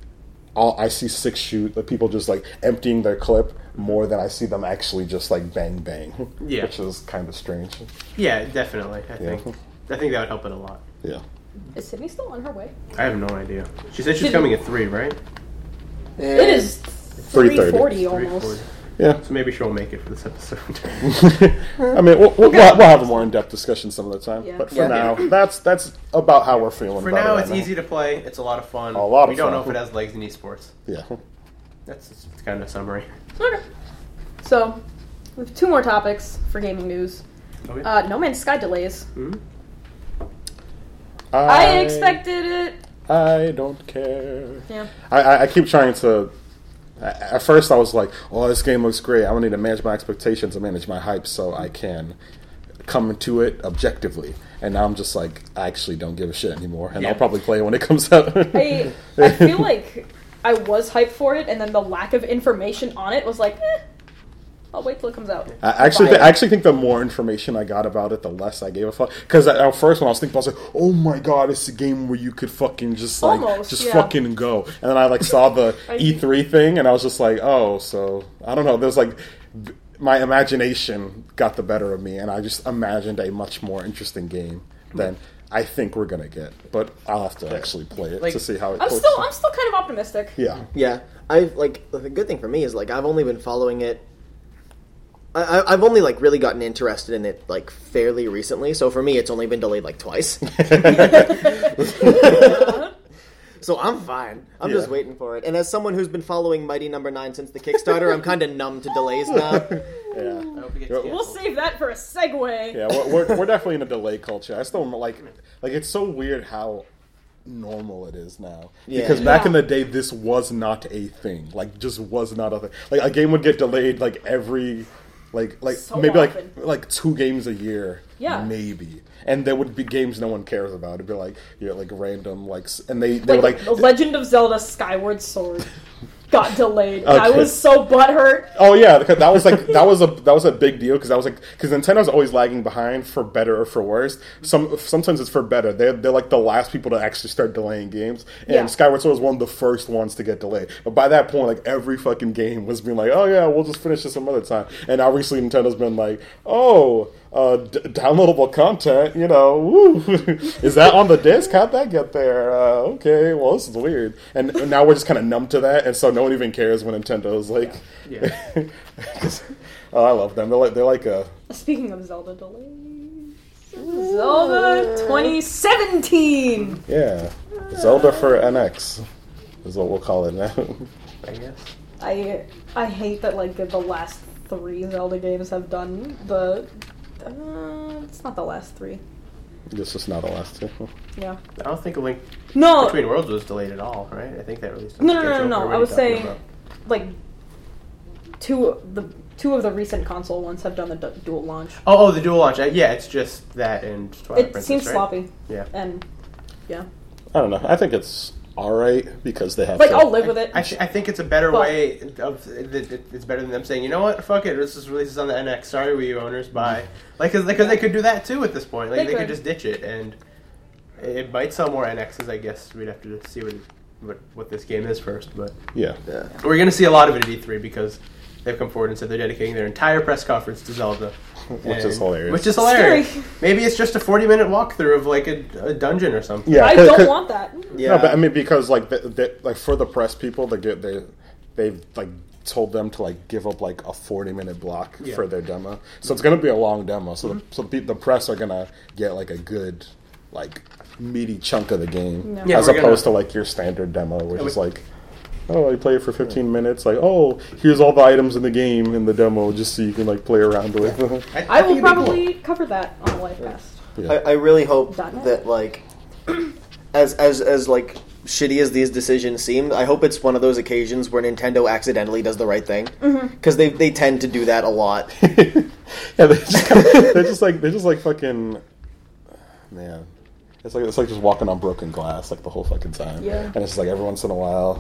all, I see six shoot, the people just like emptying their clip more than I see them actually just like bang bang. Yeah. Which is kind of strange. Yeah, definitely. I Yeah. think I think that would help it a lot. Yeah. Is Sydney still on her way? I have no idea. She said she's Did- coming at three, right? It is three thirty. three forty Three almost. forty. Yeah. So maybe she won't make it for this episode. I mean, we'll, we'll, we'll have a more in-depth discussion some other time. Yeah. But for Yeah. now, that's that's about how we're feeling. For about now, it it's right easy to play. It's a lot of fun. A lot of we don't fun. know if it has legs in esports. Yeah. That's just kind of a summary. Okay. So, we have two more topics for gaming news. Okay. Uh, No Man's Sky delays. Mhm. I expected it. I don't care. Yeah. I, I, I keep trying to. a- At first, I was like, "Oh, this game looks great. I'm gonna need to manage my expectations and manage my hype so I can come into it objectively." And now I'm just like, I actually don't give a shit anymore, and Yeah. I'll probably play it when it comes out. I, I feel like I was hyped for it, and then the lack of information on it was like, eh, I'll wait till it comes out. I actually, Buy th- it. I actually think the more information I got about it, the less I gave a fuck. Because at, at first, when I was thinking, I was like, "Oh my god, it's a game where you could fucking just like, Almost, just yeah. fucking go." And then I like saw the I- E three thing, and I was just like, "Oh, so I don't know." There's like b- my imagination got the better of me, and I just imagined a much more interesting game than I think we're gonna get. But I'll have to actually play it Like, to see how it. I'm looks. still, I'm still kind of optimistic. yeah. Yeah, I've like the good thing for me is like I've only been following it. I, I- I've only like really gotten interested in it like fairly recently, so for me it's only been delayed like twice. So I'm fine. I'm just Yeah. waiting for it. And as someone who's been following Mighty Number Nine since the Kickstarter, I'm kind of numb to delays now. Yeah. I hope it gets Well, We'll canceled. save that for a segue. Yeah, we're, we're, we're definitely in a delay culture. I still like, like it's so weird how normal it is now. Yeah. Because back Yeah. in the day, this was not a thing. Like, just was not a thing. Like, a game would get delayed like every, like, like So maybe often. like like two games a year. Yeah. maybe. And there would be games no one cares about. It'd be like, you know, like random, like, s- and they they Like, would The like. Legend of Zelda Skyward Sword got delayed. And I Okay. was so butthurt. Oh yeah, because that was like that was a that was a big deal because that was like because Nintendo's always lagging behind for better or for worse. Some sometimes it's for better. They're they're like the last people to actually start delaying games, and Yeah. Skyward Sword was one of the first ones to get delayed. But by that point, like every fucking game was being like, oh yeah, we'll just finish this some other time. And obviously Nintendo's been like, oh. Uh, d- downloadable content, you know, woo. Is that on the disc? How'd that get there? Uh, okay, well, this is weird. And now we're just kind of numb to that, and so no one even cares when Nintendo's like, Yeah. 'Cause- oh, I love them. They're like they're like a Speaking of Zelda delays, Zelda twenty seventeen. yeah, Zelda for N X is what we'll call it now. I guess. I I hate that like the last three Zelda games have done the. Uh, it's not the last three. This is not the last two. Yeah. I don't think a Link No. Between Worlds was delayed at all, right? I think that released. on No, no, no, schedule. no, Or no. what I are was you talking saying, about? like, two of the two of the recent console ones have done the du- dual launch. Oh, oh, the dual launch. Uh, yeah, it's just that and Twilight It Princess, seems right? sloppy, Yeah. and yeah, I don't know. I think it's all right because they have. like to- I'll live with it. I, th- I think it's a better But- way of it- it- it's better than them saying, you know what, fuck it, let's just release this on the N X. Sorry, Wii U owners, bye. Like, because they could do that too at this point. Like, They they, could. could. just ditch it, and it might sell more N Xs. I guess we'd have to see what what, what this game is first. But yeah. Yeah. we're gonna see a lot of it at E three because they've come forward and said they're dedicating their entire press conference to Zelda. Which is And- hilarious. Which is hilarious. Scary. Maybe it's just a forty minute walkthrough of like a, a dungeon or something. Yeah, I 'cause- don't 'cause- want that. Yeah. No, but I mean because like they, they, like for the press people, they get they they've like told them to like give up like a forty minute block Yeah. for their demo, so it's gonna be a long demo. So the, so the, the press are gonna get like a good like meaty chunk of the game No. Yeah, as we're gonna- opposed to like your standard demo, which Yeah, is we- like. Oh, I play it for fifteen minutes. Like, oh, here's all the items in the game in the demo, just so you can like play around with. I think will it'd be probably cover that on the live cast. Yeah. I, I really hope Done it. that like as as as like shitty as these decisions seem, I hope it's one of those occasions where Nintendo accidentally does the right thing because they they tend to do that a lot. yeah, they just kinda, they're just like they're just like fucking man. It's like it's like just walking on broken glass like the whole fucking time. Yeah. And it's just like every once in a while,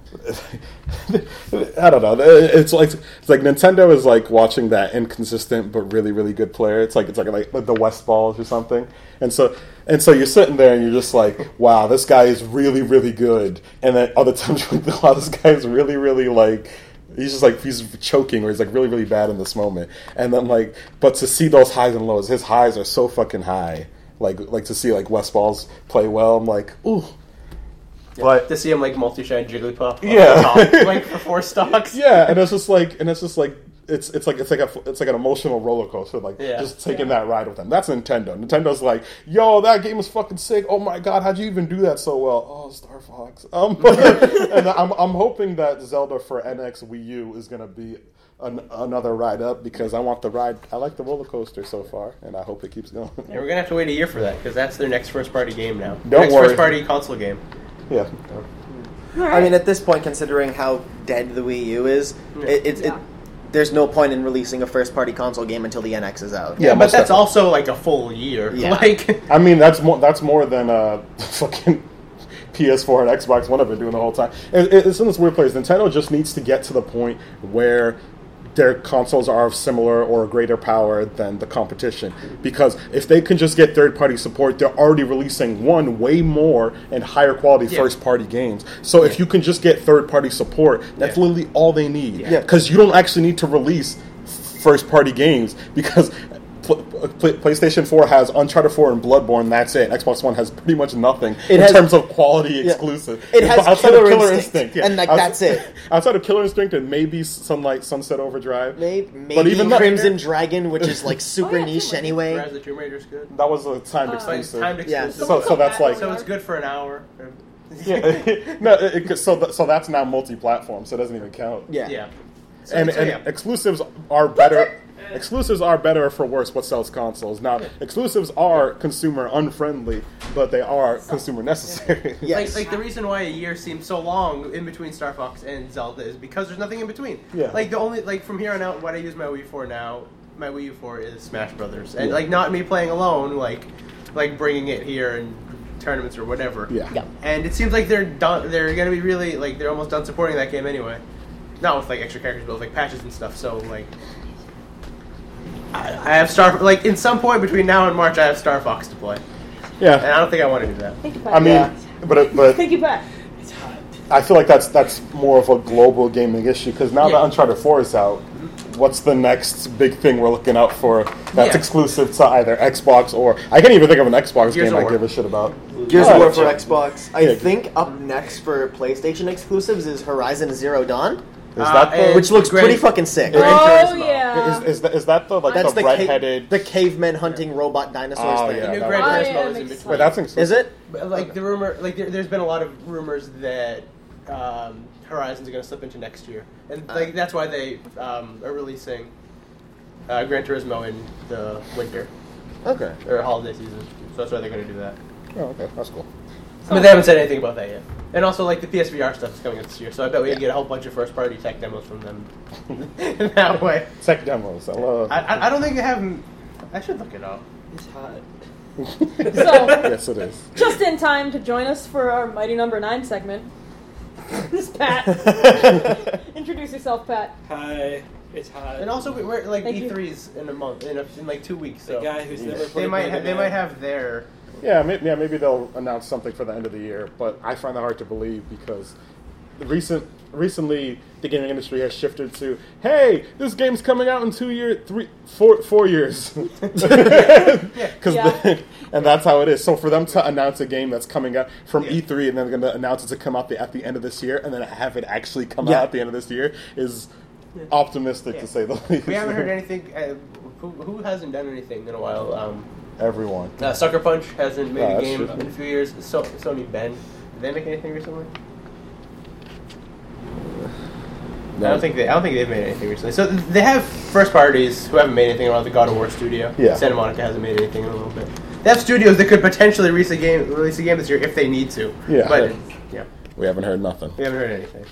I don't know. It's like it's like Nintendo is like watching that inconsistent but really really good player. It's like it's like like, like the West Balls or something. And so and so you're sitting there and you're just like, wow, this guy is really really good. And then other times you're like, wow, this guy is really really like. He's just like he's choking or he's like really really bad in this moment. And then like, but to see those highs and lows, his highs are so fucking high. Like like to see like West Balls play well, I'm like, ooh. Yeah, But to see him like multi-shine Jigglypuff, Yeah. on the top, like for four stocks. Yeah, and it's just like, and it's just like, it's it's like it's like a it's like an emotional roller coaster, like Yeah. just taking that ride with them. That's Nintendo. Nintendo's like, yo, that game is fucking sick. Oh my god, how'd you even do that so well? Oh, Star Fox. Um, and I'm I'm hoping that Zelda for N X Wii U is gonna be an, another ride up because I want the ride. I like the roller coaster so far, and I hope it keeps going. And we're gonna have to wait a year for that because that's their next first-party game now. Don't next worry. first-party console game. Yeah. I mean, at this point, considering how dead the Wii U is, Yeah. it, it, Yeah. it there's no point in releasing a first-party console game until the N X is out. Yeah, Yeah, but most that's definitely. also like a full year. Yeah. Like, I mean, that's more that's more than uh, fucking P S four and Xbox One have been doing the whole time. It, it, it's in this weird place. Nintendo just needs to get to the point where their consoles are of similar or greater power than the competition. Because if they can just get third-party support, they're already releasing, one, way more and higher quality Yeah. first-party games. So if you can just get third-party support, that's Yeah. literally all they need. Yeah. Because you don't actually need to release first-party games because Pl- Pl- PlayStation four has Uncharted four and Bloodborne. That's it. Xbox One has pretty much nothing It in has- terms of quality Yeah. exclusive. It has Outside Killer of Killer Instinct, Instinct, yeah. and, like, Outside- that's it. Outside of Killer Instinct and maybe Sunlight Sunset Overdrive. Maybe, maybe But even that- Crimson Dragon, which is like super Oh, yeah, niche Tomb Raider. anyway. Rise of the Tomb Raider's good. That was a timed Uh, It's like exclusive. timed Yeah. exclusive. So, so that's like So it's good for an hour. yeah. no, it, it- so th- so that's now multi-platform, so it doesn't even count. Yeah. Yeah. So, and so, and yeah. exclusives are better. Exclusives are better or for worse what sells consoles. Now, exclusives are consumer unfriendly, but they are consumer necessary. Yes. Like, like the reason why a year seems so long in between Star Fox and Zelda is because there's nothing in between. Yeah. Like the only like from here on out, what I use my Wii for now, my Wii U for is Smash Brothers, and Yeah. like not me playing alone, like like bringing it here and tournaments or whatever. Yeah. Yeah. And it seems like they're done. They're gonna be really like they're almost done supporting that game anyway. Not with like extra characters, but with like patches and stuff. So like. I I have Star like in some point between now and March I have Star Fox to play, and Yeah. I don't think I want to do that. Thank you, Pat. I mean, Yeah. but it, but Thank you, Pat. I feel like that's that's more of a global gaming issue because now Yeah. that Uncharted four is out, what's the next big thing we're looking out for that's Yeah. exclusive to either Xbox or I can't even think of an Xbox Gears game of I War. give a shit about. Gears Oh, of War for sure. Xbox. I Yeah. think up next for PlayStation exclusives is Horizon Zero Dawn, Is Uh, that the and- which looks Gran- pretty fucking sick. Gran Oh, Turismo. yeah. is, is, that, is that the like That's the, the, ca- redheaded? the cavemen hunting robot dinosaurs Oh, thing. yeah. The new that Gran was- I Turismo am is in excited. between. Wait, that's exclusive. Is it? But, like the rumor, like there, there's been a lot of rumors that um, Horizon's going to slip into next year, and like that's why they um, are releasing uh, Gran Turismo in the winter Okay. or holiday season. So that's why they're going to do that. Oh, okay, that's cool. But they haven't said anything about that yet. And also, like the P S V R stuff is coming out this year, so I bet we can get a whole bunch of first-party tech demos from them in that way. Tech demos. I love. I, I, I don't think they have. I should look it up. It's hot. So, Yes, it is. just in time to join us for our Mighty Number Nine segment. This is Pat. Introduce yourself, Pat. Hi, it's hot. And also, we- we're like Thank you. E three's in a month, in, a, in like two weeks. the So guy who's never put they a might Mega have, they Man. might have their. Yeah, maybe, yeah, maybe they'll announce something for the end of the year, but I find that hard to believe because the recent recently the gaming industry has shifted to, hey, this game's coming out in two years, three, four, four years, because Yeah. and that's how it is. So for them to announce a game that's coming out from Yeah. E three and then they're going to announce it to come out the, at the end of this year, and then have it actually come Yeah. out at the end of this year is optimistic Yeah. to say the least. We haven't heard anything. Uh, who, who hasn't done anything in a while? Um, Everyone. uh, Sucker Punch hasn't made Oh, a that's game true. in a few years. So, Sony Bend. Did they make anything recently? I don't think they. I don't think they've made anything recently. So they have first parties who haven't made anything around the God of War studio. Yeah. Santa Monica hasn't made anything in a little bit. They have studios that could potentially release a game, release a game this year if they need to. Yeah. But yeah, We haven't heard nothing. we haven't heard anything.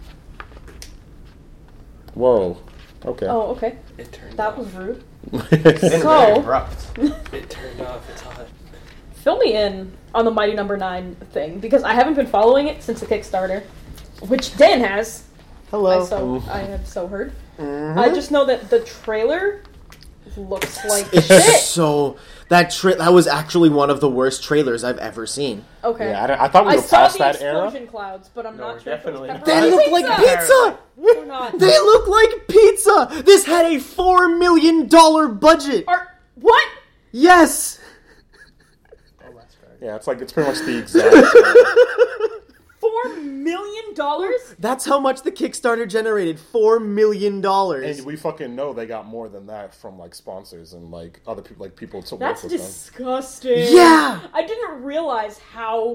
Whoa. Okay. Oh, okay. It turned That off. was rude. It's So- very abrupt. It turned off. It's hot. Fill me in on the Mighty Number Nine thing because I haven't been following it since the Kickstarter. which Dan has. Hello. I so I have so heard. Mhm. I just know that the trailer looks like It's shit. so that tra- that was actually one of the worst trailers I've ever seen. Okay. Yeah, I, don't- I thought we I were saw past the that era. explosion clouds, but I'm No, not we're sure. if it's definitely- pepperoni They look like pizza. They're not. They look like pizza. This had a four million dollar budget. Are what? Yes. Oh, that's fair. Yeah, it's like it's pretty much the exact. uh, Four million dollars? That's how much the Kickstarter generated. Four million dollars. and we fucking know they got more than that from like sponsors and like other people, like people to That's work with them. disgusting. Yeah. I didn't realize how.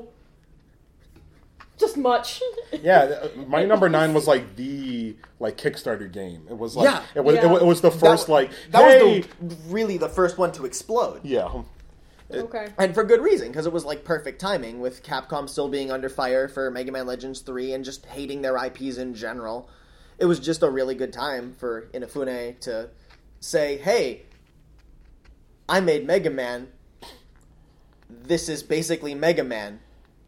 Just much. Yeah, uh, Mighty Number Nine was like the like Kickstarter game. It was like Yeah. it was Yeah. it, was the first That- like That hey! was the, really the first one to explode. yeah. Okay. And for good reason, because it was like perfect timing with Capcom still being under fire for Mega Man Legends three and just hating their I Ps in general. It was just a really good time for Inafune to say, hey, I made Mega Man. This is basically Mega Man.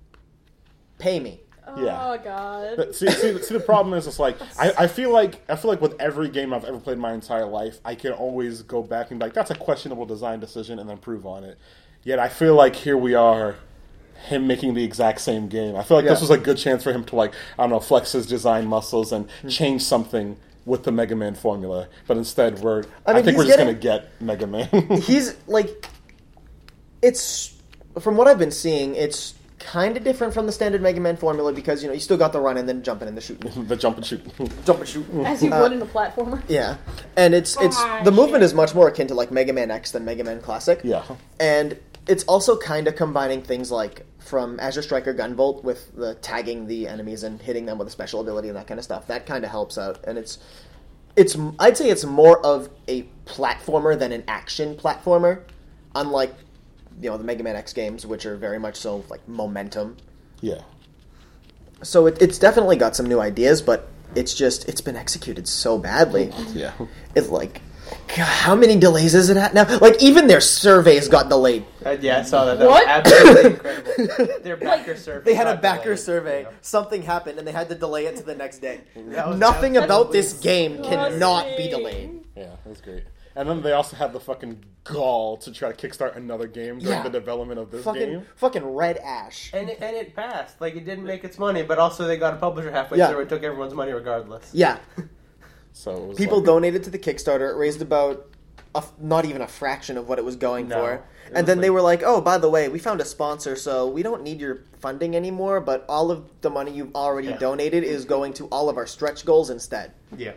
Pay me. Yeah. Oh god. But see, see, see, the problem is, it's like I, I feel like I feel like with every game I've ever played in my entire life, I can always go back and be like, that's a questionable design decision, and then prove on it. Yet I feel like here we are, him making the exact same game. I feel like this Yeah. was a good chance for him to like I don't know flex his design muscles and Hmm. change something with the Mega Man formula. But instead, we're I I, mean, think we're he's just getting- gonna get Mega Man. He's like, it's from what I've been seeing, it's kind of different from the standard Mega Man formula because you know you still got the run and then jumping and the shooting, the jump and shoot. jump and shoot. As you Uh, would in a platformer. Yeah, and it's it's Ah, the movement shit. is much more akin to like Mega Man X than Mega Man Classic. Yeah. And it's also kind of combining things like from Azure Striker Gunvolt with the tagging the enemies and hitting them with a special ability and that kind of stuff. That kind of helps out, and it's it's I'd say it's more of a platformer than an action platformer, unlike you know the Mega Man X games, which are very much so like momentum. Yeah. So it, it's definitely got some new ideas, but it's just it's been executed so badly. Yeah. It's like, God, how many delays is it at now? Like even their surveys got delayed. Uh, yeah, I saw that. That What? was absolutely incredible. Their backer survey. They had a got backer delayed, survey. you know. Something happened, and they had to delay it to the next day. That was Nothing absolutely about this game cannot be disgusting. delayed. Yeah, that was great. And then they also had the fucking gall to try to kickstart another game during Yeah. the development of this Fucking, game. fucking Red Ash. And it, and it passed. Like, it didn't make its money, but also they got a publisher halfway Yeah. through and took everyone's money regardless. Yeah, So it was people like, donated to the Kickstarter. It raised about a f not even a fraction of what it was going No. for. It And was then they like- were like, "Oh, by the way, we found a sponsor, so we don't need your funding anymore. But all of the money you've already Yeah. donated is going to all of our stretch goals instead." Yeah.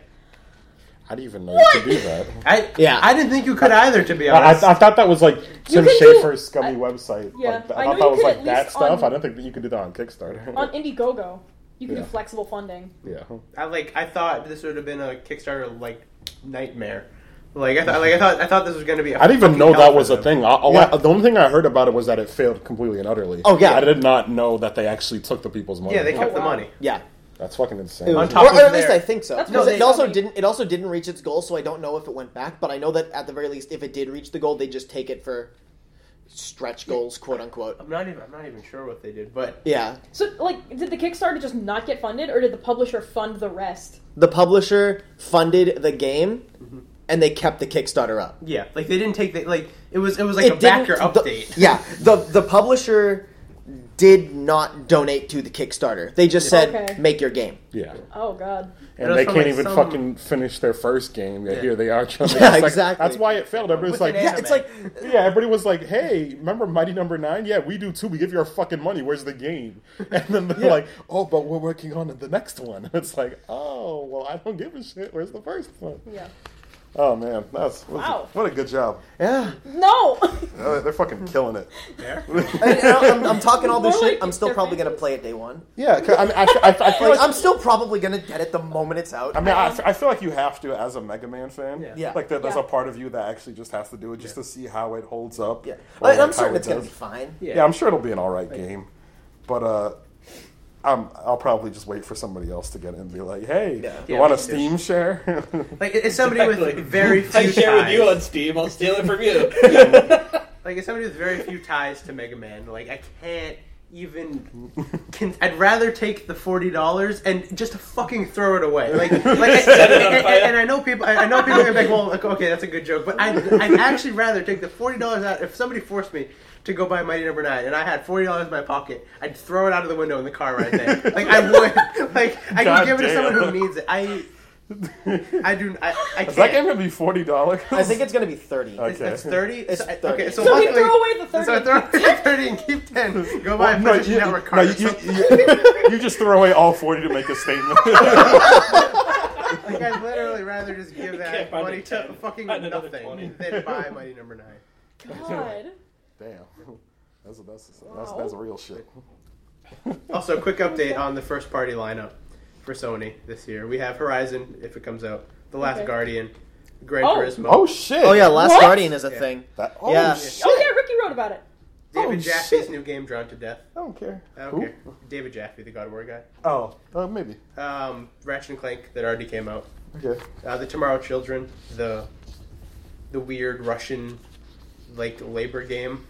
I didn't even know you could do that. I Yeah. I didn't think you could either, to be I, I, honest. I thought that was like Tim can do- Schafer's scummy I- website. yeah, like, I I know thought you that was could like at that least stuff. on- I don't think that you could do that on Kickstarter. On Indiegogo, you can Yeah. do flexible funding. yeah. I like. I thought this would have been a Kickstarter like nightmare. Like I thought. Like I thought. I thought this was going to be. A I didn't even fucking know hell that for was a them. thing. I, I- Yeah. the only thing I heard about it was that it failed completely and utterly. Oh, yeah. I did not know that they actually took the people's money. Yeah, they kept Oh, the wow. money. Yeah. That's fucking insane. It was- On top or, of or at least their- I think so. That's Because what it they also told me. didn't. It also didn't reach its goal, so I don't know if it went back. But I know that at the very least, if it did reach the goal, they just take it for stretch goals, quote unquote. I'm not even. I'm not even sure what they did, but Yeah, So, like, did the Kickstarter just not get funded, or did the publisher fund the rest? the publisher funded the game, and they kept the Kickstarter up. yeah, like they didn't take the like. It was. It was like a didn't- backer the- update. yeah, the the publisher did not donate to the Kickstarter. They just said, Okay. "Make your game." Yeah. Oh god. It And was they from, can't like, even some- fucking finish their first game. Yet Yeah. here they are trying to. Yeah, it's like- exactly. That's why it failed. Everybody's With like, an Yeah, anime. it's like yeah, everybody was like, "Hey, remember Mighty Number Nine? Yeah, we do too. We give you our fucking money. Where's the game?" And then they're Yeah. like, "Oh, but we're working on the next one." It's like, "Oh, well, I don't give a shit. Where's the first one?" Yeah. Oh man, that's Wow. What a good job. yeah. No! Uh, they're fucking killing it. There. I, I'm, I'm talking all this More shit. like I'm still their probably gonna fans. play it day one. Yeah, 'cause I, mean, I, I, I feel Like, like I'm still probably gonna get it the moment it's out. I mean, I, I feel like you have to as a Mega Man fan. Yeah. Yeah. Like, there, there's Yeah. a part of you that actually just has to do it just to see how it holds up. yeah, or, I, I'm like, certain how it it's gonna does. be fine. Yeah. Yeah, I'm sure it'll be an alright game. But, uh,. I'm, I'll probably just wait for somebody else to get it and be like, hey, Yeah. you Yeah, want a me too. Steam share? Like it's somebody with Exactly. very few I share with ties. you on Steam. I'll steal it from you. Like it's somebody with very few ties to Mega Man. Like I can't even. Can, I'd rather take the forty dollars and just fucking throw it away. Like, like, and, and, and I know people. I know people are gonna be like, "Well, like, okay, that's a good joke," but I'd, I'd actually rather take the forty dollars out. If somebody forced me to go buy Mighty Number Nine, and I had forty dollars in my pocket, I'd throw it out of the window in the car right there. Like I would. Like I God can give it to someone damn. who needs it. I. I do. I, I Is that can't. game gonna be forty dollars? I think it's gonna be thirty. Okay. It's, it's thirty. It's So- thirty. Okay, so, So we luckily- throw away the thirty. So I throw away the thirty and keep ten. Go buy a no, PlayStation you, Network no, card. you, So- you, you just throw away all forty to make a statement. Like I'd literally rather just give that can't find money a to ten. fucking Find another nothing twenty. than buy Mighty Number Nine. God. Damn, that's that's that's, Wow. that's real shit. Also, quick update on the first party lineup for Sony this year. We have Horizon if it comes out, The Last Okay. Guardian, Gran Oh. Turismo, Oh shit! Oh yeah, Last What? Guardian is a Yeah. thing. That, oh Yeah. shit! Oh yeah, Ricky wrote about it. David Oh, Jaffe's shit. new game, Drawn to Death. I don't care. I don't Who? care. David Jaffe, the God of War guy. Oh, uh, maybe. Um, Ratchet and Clank that already came out. Okay. Uh, the Tomorrow Children, the the weird Russian like labor game.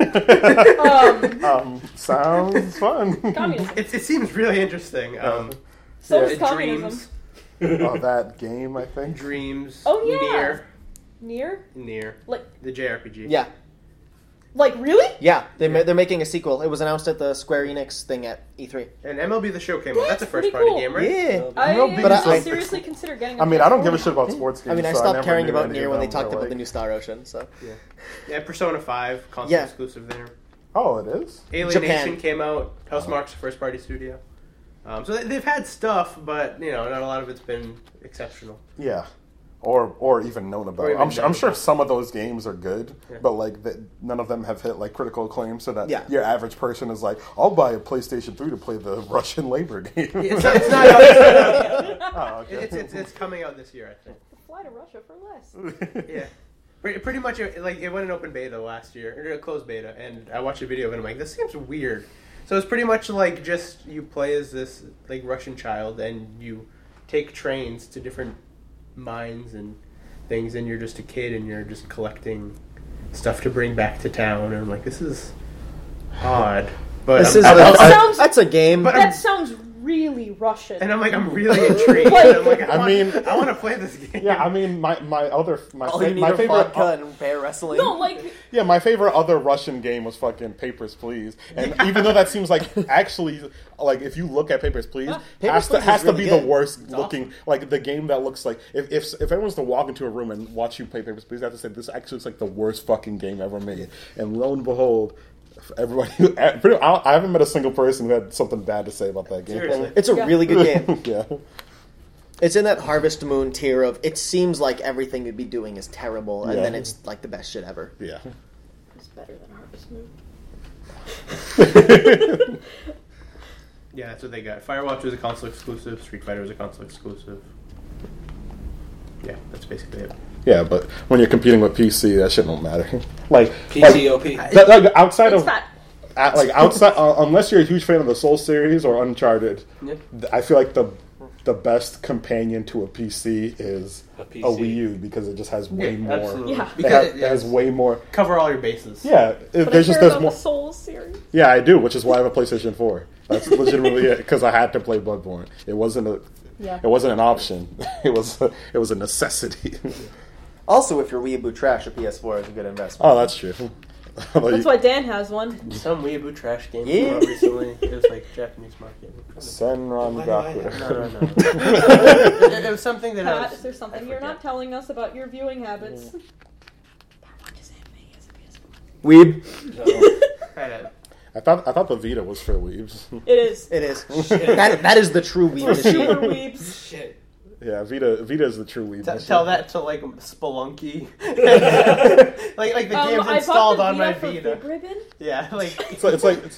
Um, Um, sounds fun. communism. It, it seems really interesting. Um, So uh, is communism. Dreams, Oh, that game, I think. Dreams. Oh, yeah. Near, Near? Near. Like, The J R P G. Yeah, like really? yeah. They ma- they're making a sequel. It was announced at the Square Enix thing at E three. And M L B The Show came out. That's a That's first pretty party cool. game, right? Yeah. I M L B But I- will I- seriously consider getting. a I mean, I don't P S give a four. shit about sports games. I mean, I so stopped never caring knew about any Nier of when they them talked were about the like- new Star Ocean. So Yeah, Persona five, console Yeah. exclusive there. Oh, it is. Alienation Japan. came out. Housemarque's a first party studio. Um, so they- they've had stuff, but you know, not a lot of it's been exceptional. Yeah. Or or even known about. Or even I'm, su- I'm known sure about. some of those games are good, Yeah. but like the, none of them have hit like critical acclaim. So that Yeah. your average person is like, I'll buy a PlayStation three to play the Russian labor game. It's not. It's, not out, Oh, okay. it's, it's it's coming out this year, I think. Fly to Russia for less. Yeah. Pretty, pretty much, it, like it went in open beta last year, or a closed beta, and I watched a video of it. and I'm like, this seems weird. So it's pretty much like just you play as this like Russian child, and you take trains to different mines and things, and you're just a kid, and you're just collecting stuff to bring back to town. And I'm like, this is odd, but this I'm, is I'm- a, That I'm- sounds- that's a game. But That sounds really Russian. and I'm like, I'm really intrigued. And I'm like, I, I want, mean- I want to play this game. Yeah, I mean, my my other my, all fa- you need my are favorite vodka and bear wrestling. no, like yeah my favorite other Russian game was fucking Papers Please, and even though that seems like actually like if you look at Papers Please, Yeah, Papers, has to Please is has to really be good. the worst looking like the game that looks like if if if everyone's to walk into a room and watch you play Papers Please, I have to say this actually looks like the worst fucking game ever made, and lo and behold. Everybody, pretty, I I haven't met a single person who had something bad to say about that game. Seriously. It's a Yeah. really good game. yeah, It's in that Harvest Moon tier of it seems like everything you'd be doing is terrible, and Yeah. then it's like the best shit ever. yeah. it's better than Harvest Moon. Yeah, that's what they got. Firewatch was a console exclusive. Street Fighter was a console exclusive. Yeah, that's basically it. Yeah, but when you're competing with P C, that shit don't matter. like P like, C O P. that- like, outside It's of fat. at, like outside, uh, unless you're a huge fan of the Soul series or Uncharted, Yeah. th- I feel like the the best companion to a P C is A a, P C. Wii U because it just has way Yeah, more. absolutely. Yeah. It, Because ha- it, it has way more. cover all your bases. Yeah, it, But there's I just care there's about more. the Souls series. Yeah, I do, which is why I have a PlayStation four. That's legitimately it because I had to play Bloodborne. It wasn't a. Yeah. It wasn't an option. It was. A, it was a necessity. Also, if you're weeaboo trash, a P S four is a good investment. Oh, that's true. Although That's you- why Dan has one. Some weeaboo trash game Yeah. came out recently. It was like Japanese market. Senran Why do I Gaku. have- No, no, no. it, it was something that I Pat, was, is there something I you're forget. not telling us about your viewing habits? Pat watches anime, he has a P S four. Weeb. No. I had- I thought I thought the Vita was for weebs. It is. It is. that that is the true weeb For machine. super weebs. Shit. Yeah, Vita Vita is the true weeb. T- machine. tell that to like Spelunky. like like the Um, game's I installed bought on the my Vita for Vita. Big Ribbon. Yeah, like It's like, it's like it's,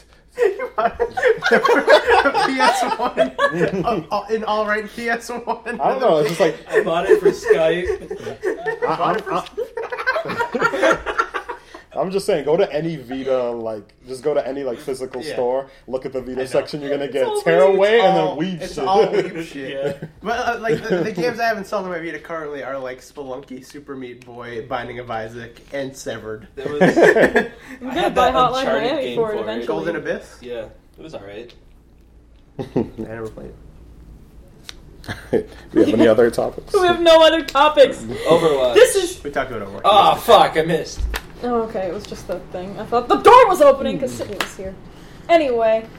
P S one uh, uh, in all right P S one. I don't know. It's just like I bought it for Skype. I, I'm, I, I'm just saying, go to any Vita, like, just go to any, like, physical Yeah. store, look at the I Vita know. section you're gonna get, all tear weeb. away, and all- then weave it's shit. all weeb shit. Yeah. But uh, like the, the games I have installed on my Vita currently are like Spelunky, Super Meat Boy, Binding of Isaac, and Severed. There was I'm I gonna had buy that Hotline Uncharted Miami game for it for it. eventually. Golden Abyss. yeah, it was alright. I never played it. Do you have any other topics? We have no other topics. Overwatch. This is. We talked about it. Oh fuck! I missed. Oh, okay, it was just the thing. I thought the door was opening because Sydney was here. Anyway,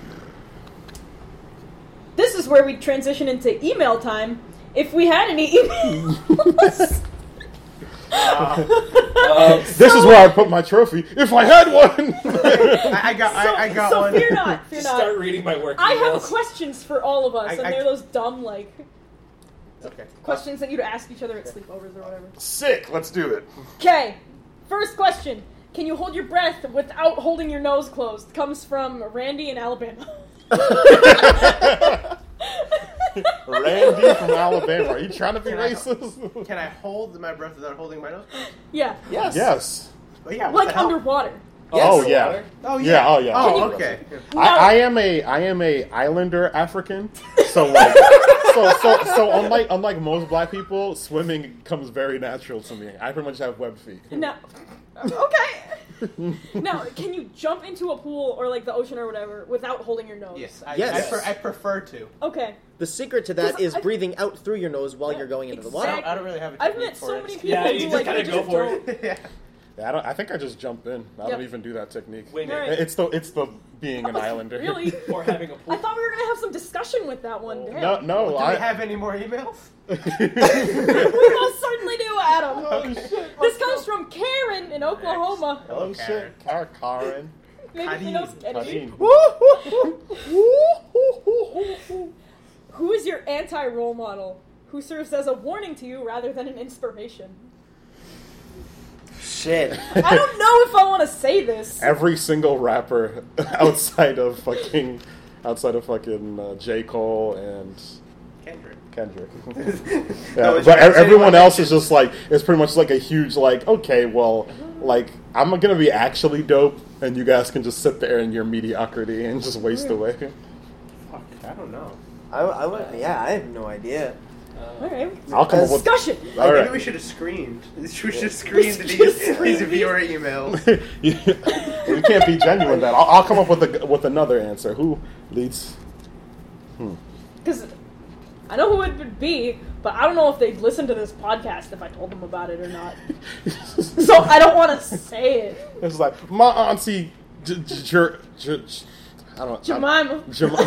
this is where we transition into email time. If we had any emails. Um, This is where I put my trophy, if I had one! I, I got. So, I, I got so one. fear not, fear just not. start reading my work I have emails. questions for all of us, I- and I- they're those dumb, like, Okay. questions that you'd ask each other at sleepovers or whatever. Sick. Let's do it. Okay, first question. Can you hold your breath without holding your nose closed? Comes from Randy in Alabama. Randy from Alabama, are you trying to be Can I- racist? Can I hold my breath without holding my nose? Yeah, Yes. Yes. Oh yeah. What like the hell? underwater. Oh, Yes. yeah. Water? Oh Yeah, yeah. oh, yeah. Oh Can you- okay. No. I, I am a I am a islander African, so like so so so unlike unlike most black people, swimming comes very natural to me. I pretty much have webbed feet. Now, okay. Now, can you jump into a pool or like the ocean or whatever without holding your nose? Yes. I, Yes. I, pre- I prefer to. Okay. The secret to that 'Cause is I- breathing out through your nose while Yeah, you're going into the I water. exactly. don't, I don't really have a I've technique met for so it. many people Yeah, who you just like gotta they go for don't. it. yeah. Yeah, I don't. I think I just jump in. I Yep. don't even do that technique. Wing it. Alright. It's the it's the being an islander. Really? Or having a pool. I thought we were gonna have some discussion with that one. Damn. No, no. Do I, we have any more emails? We most certainly do, Adam. Oh shit! This comes from Karen in Oklahoma. Oh Karen. shit! Car Karen. Maybe he knows Kenny. Kadeen. Who is your anti-role model? Who serves as a warning to you rather than an inspiration? Shit. I don't know if I want to say this. Every single rapper outside of fucking outside of fucking uh, J. Cole and Kendrick. Kendrick. No, Yeah, it's but right. ev- everyone Say else is just like it's pretty much like a huge like okay well like I'm gonna be actually dope and you guys can just sit there in your mediocrity and just waste away. Fuck, I don't know. I, I would, yeah, I have no idea. Uh, All right. I'll come up with Discussion. all Maybe right. we should have screened. We should have screened should these, screen these these. viewer emails. We can't be genuine. Then I'll, I'll come up with a, with another answer. Who leads? Because I know who it would be, but I don't know if they'd listen to this podcast if I told them about it or not. So I don't want to say it. It's like my auntie, j- j- j- j- j- I don't. Jemima. Jemima.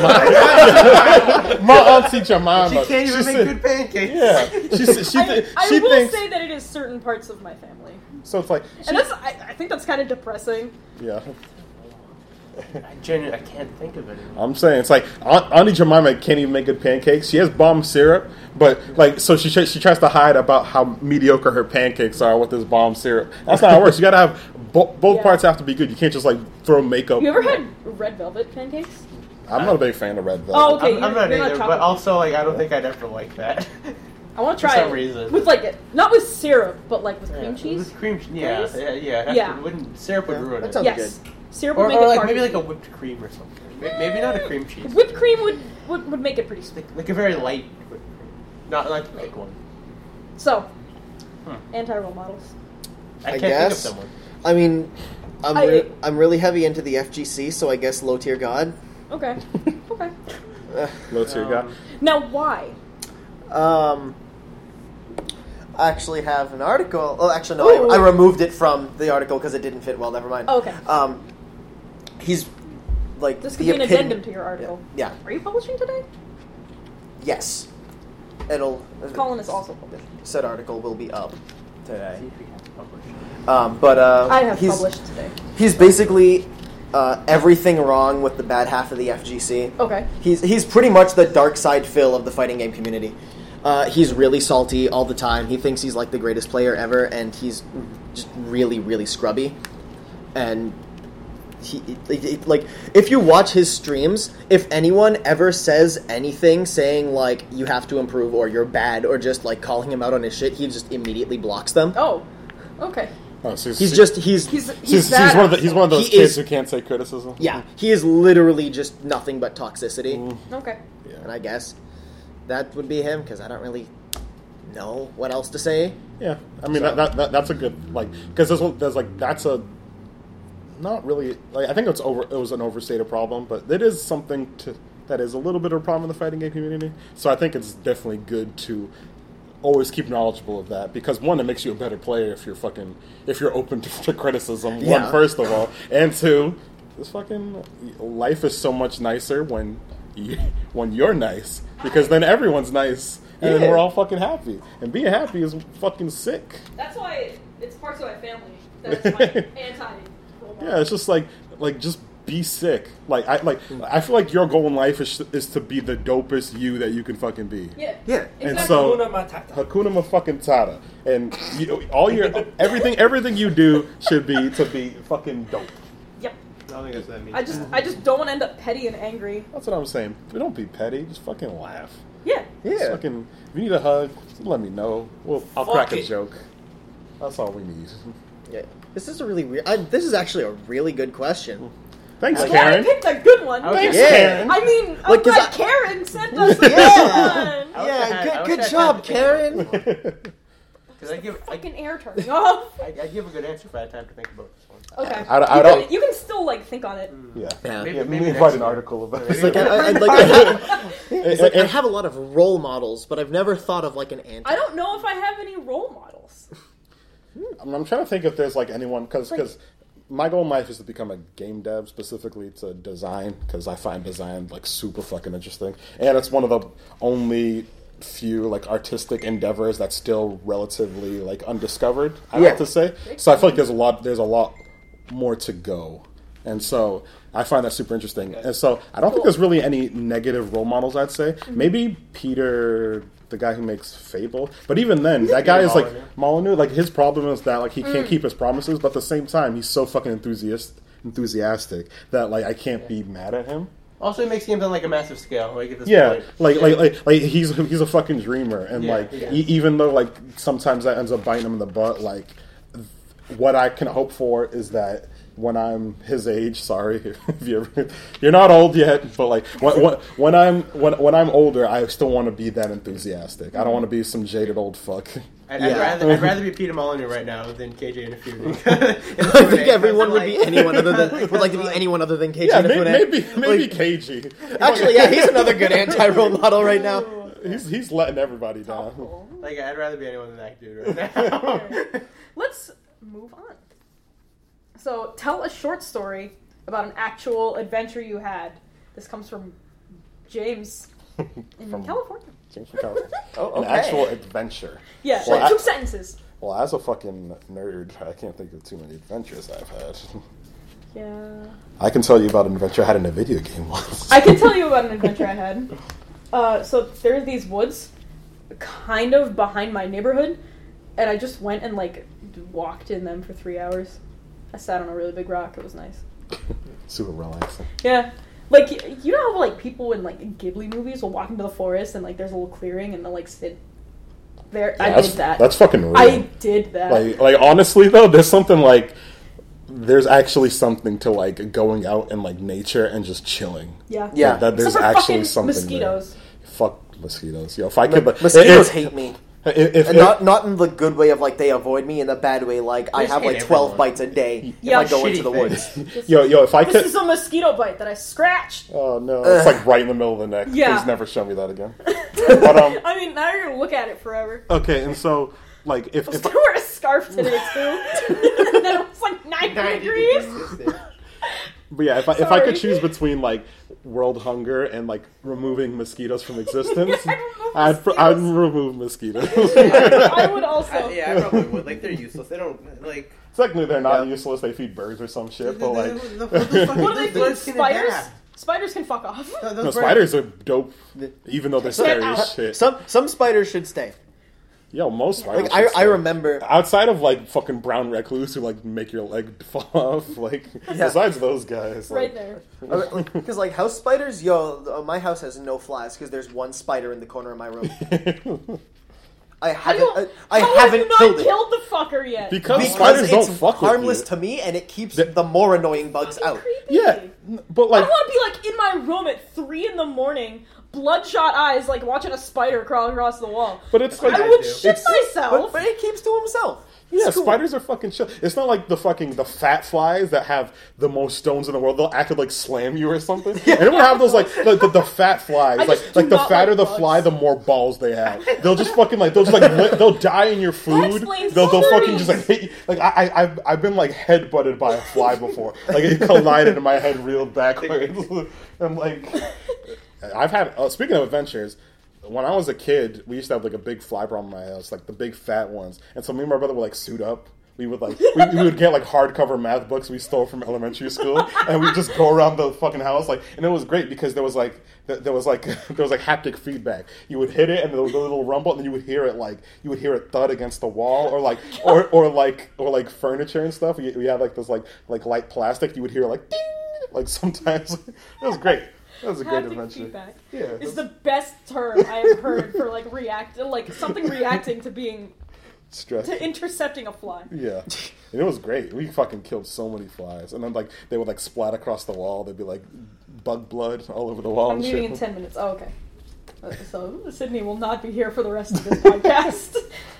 My auntie Jemima. She can't even make said- good pancakes. Yeah, she said- she I, thi- I she will thinks. say that it is certain parts of my family. So it's like, And that's, I, I think that's kind of depressing. yeah. I genuinely, I can't think of it anymore. I'm saying it's like Aunt, Auntie Jemima can't even make good pancakes. She has bomb syrup, but like so she tr- she tries to hide about how mediocre her pancakes are with this bomb syrup. That's not how it works. You gotta have bo- both Yeah. parts have to be good. You can't just like throw makeup. You ever had red velvet pancakes? I'm not a big fan of red velvet. Oh, okay. I'm, you're- I'm not you're not either, but chocolate. also like I don't think I'd ever like that. I want to for try some it reason. with like not with syrup, but like with cream Yeah, cheese. With cream, yeah, Glaze? yeah, yeah. That's Yeah. It wouldn't syrup would Yeah, ruin that it. sounds Yes, syrup would Or, make or it like party. maybe like a whipped cream or something. May- Maybe not a cream cheese. whipped cream would, would would make it pretty sweet. Like, like a very light whipped cream, not like a big one. So, Hmm. anti-role models. I, I can't think of guess. someone. I mean, I'm I- re- I'm really heavy into the F G C, so I guess low tier god. Okay. Okay. Low tier Um, guy. Now, why? Um, I actually have an article. Oh, actually, no, Ooh. I, I removed it from the article because it didn't fit well. Never mind. Oh, okay. Um, he's like This could the be an epitome- addendum to your article. Yeah. Are you publishing today? Yes. It'll. Colin is also published. Said article will be up today. See if we have published. Um, but uh, I have he's, published today. He's basically uh, everything wrong with the bad half of the F G C. Okay. He's he's pretty much the dark side Phil of the fighting game community. Uh, he's really salty all the time. He thinks he's like the greatest player ever, and he's just really, really scrubby. And he, it, it- like, if you watch his streams, if anyone ever says anything saying like you have to improve or you're bad or just like calling him out on his shit, he just immediately blocks them. Oh. Okay. Oh, so He's just he's He's he's, he's, he's that one of the, he's one of those He kids is- who can't take criticism. yeah, he is literally just nothing but toxicity. Mm. Okay. And I guess that would be him because I don't really know what else to say. Yeah, I mean So- that, that, that that's a good like because there's one- there's like that's a not really like I think it's over it was an overstated problem, but it is something to that is a little bit of a problem in the fighting game community. So I think it's definitely good to always keep knowledgeable of that because one, it makes you a better player if you're fucking if you're open to, to criticism. Yeah. One, first of all, and two, this fucking life is so much nicer when you, when you're nice because then everyone's nice. And then Yeah. we're all fucking happy. And being happy is fucking sick. That's why it's parts of my family that is my anti. Yeah, it's just like like just be sick. Like I like I feel like your goal in life is is to be the dopest you that you can fucking be. Yeah. Yeah. And Exactly. so Hakuna Matata. Hakuna ma fucking tada. And you, all your everything everything you do should be to be fucking dope. Yep. I don't think that's what that means. I just I just don't want to end up petty and angry. That's what I'm saying. Don't be petty. Just fucking laugh. Yeah. Just Yeah. fucking if you need a hug, just let me know. Well, I'll Fuck crack a it. joke. That's all we need. Yeah. This is a really weird. I, this is actually a really good question. Thanks, I'm glad I Karen. picked a good one. I was Thanks, Yeah. Karen. I mean, I'm Like, 'cause glad I- Karen sent us a Yeah. good one. I wish I Yeah, had- I good, wish good I had job, time to think about Karen. Because I give I, Fucking air turning off. I, I give a good answer if I had time to think about this one. Okay. I- I you, don't- can, you can still like think on it. Yeah. Yeah. Maybe- Yeah, maybe maybe next write an week. article about Maybe it. Like, I, I'd like to have, it's like, I And- have a lot of role models, but I've never thought of like an anti. I don't know if I have any role models. I'm, I'm trying to think if there's like anyone because Like- my goal in life is to become a game dev, specifically to design because I find design like super fucking interesting, and it's one of the only few like artistic endeavors that's still relatively like undiscovered. I Yeah. like to say. So I feel like there's a lot there's a lot more to go, and so I find that super interesting. And so I don't think there's really any negative role models. I'd say maybe Peter, the guy who makes Fable, but even then, that guy is like Molyneux. Like his problem is that like he can't keep his promises, but at the same time, he's so fucking enthusiast, enthusiastic that like I can't be mad at him. Also, it makes games on like a massive scale. Like at this Yeah, point. like, like like like he's he's a fucking dreamer, and Yeah, like yeah. e- even though like sometimes that ends up biting him in the butt, like th- what I can hope for is that when I'm his age, sorry if you ever, you're not old yet, but like when, when, when I'm when when I'm older, I still want to be that enthusiastic. I don't want to be some jaded old fuck. I'd, Yeah. I'd rather I'd rather be Peter Molyneux right now than K J Inafune. I think everyone would be anyone other than would like to be anyone other than K J Yeah, may, Inafune. maybe maybe Like, K G. actually, yeah, he's another good anti-role model right now. He's he's letting everybody down. Like I'd rather be anyone than that dude right now. Let's move on. So, tell a short story about an actual adventure you had. This comes from James in From- California. James from California. Oh, An actual adventure. Yeah, Well, like two I- sentences. Well, as a fucking nerd, I can't think of too many adventures I've had. Yeah. I can tell you about an adventure I had in a video game once. I can tell you about an adventure I had. Uh, so there's these woods, kind of behind my neighborhood, and I just went and like walked in them for three hours. I sat on a really big rock. It was nice. Super relaxing. Yeah, like y- you know how like people in like Ghibli movies will walk into the forest and like there's a little clearing and they'll like sit there. Yeah, I that's, did that. That's fucking real. I did that. like, like honestly though, there's something like there's actually something to like going out in like nature and just chilling. yeah. Yeah. That, that there's Except for actually fucking something mosquitoes. there. Fuck mosquitoes. Yo, if I could, like, Mosquitoes if, hate me. If, if, And not not in the good way of like they avoid me, in the bad way like I just have hate like twelve everyone. bites a day Yeah, if I go into shitty the things. woods. This, yo, yo, if I this could. is a mosquito bite that I scratched. Oh no, it's like right in the middle of the neck. Yeah. Please never show me that again. But um, I mean, now you're gonna look at it forever. okay, and so like if I was if gonna wear a scarf today too. And then it was like ninety, ninety degrees. degrees. But yeah, if I, if I could Sorry. choose between like world hunger and like removing mosquitoes from existence, I'd remove I'd, pr- mosquitoes. I'd remove mosquitoes. I would also. I, yeah, I probably would. Like they're useless. They don't like. Technically, they're not Yeah. useless. They feed birds or some shit. But like, the, the, the, fuck- What do they those feed? birds can Spiders? adapt. Spiders can fuck off. No, those no, birds- spiders are dope, even though they're scary out. as shit. Some some spiders should stay. Yo, most spiders. Like I, should I stay. remember outside of like fucking brown recluse who like make your leg fall off. Like Yeah. besides those guys, Right like, there. because like house spiders, yo, uh, my house has no flies because there's one spider in the corner of my room. I How do haven't. you- uh, I how haven't have you not killed it killed the fucker yet? Because, because spiders it's don't fuck harmless with you. to me, and it keeps The- the more annoying bugs Fucking out. creepy. Yeah, n- but I like, don't want to be like in my room at three in the morning, bloodshot eyes, like watching a spider crawl across the wall. but it's like I would do. shit It's- myself. But, but it keeps to himself. Yeah, It's cool. spiders are fucking chill. It's not like the fucking the fat flies that have the most stones in the world. They'll actually like slam you or something. Anyone have those like the, the, the fat flies? I Like just do like the not fatter like the bugs. fly, the more balls they have. They'll just fucking like they'll just like li- they'll die in your food. explains They'll they'll fucking stories. just like hit you. Like I I I've, I've been like head butted by a fly before. Like it collided in my head, reeled backwards. I'm like, I've had. Uh, speaking of adventures. When I was a kid, we used to have like a big fly problem in my house, like the big fat ones. And so me and my brother would like suit up. We would like we, we would get like hardcover math books we stole from elementary school, and we'd just go around the fucking house like. And it was great because there was like th- there was like there was like haptic feedback. You would hit it, and there was a little rumble, and then you would hear it like you would hear it thud against the wall, or like or or like or like furniture and stuff. We, we had like this like like light plastic. You would hear like ding, like sometimes. It was great. That was a great Haptic adventure. feedback Yeah, is that's- the best term I have heard for like react, like something reacting to being Stress. to intercepting a fly. Yeah, and it was great. We fucking killed so many flies, and then like they would like splat across the wall. They'd be like bug blood all over the wall. I'm and leaving shit. in ten minutes. Oh, okay. Uh, So Sydney will not be here for the rest of this podcast.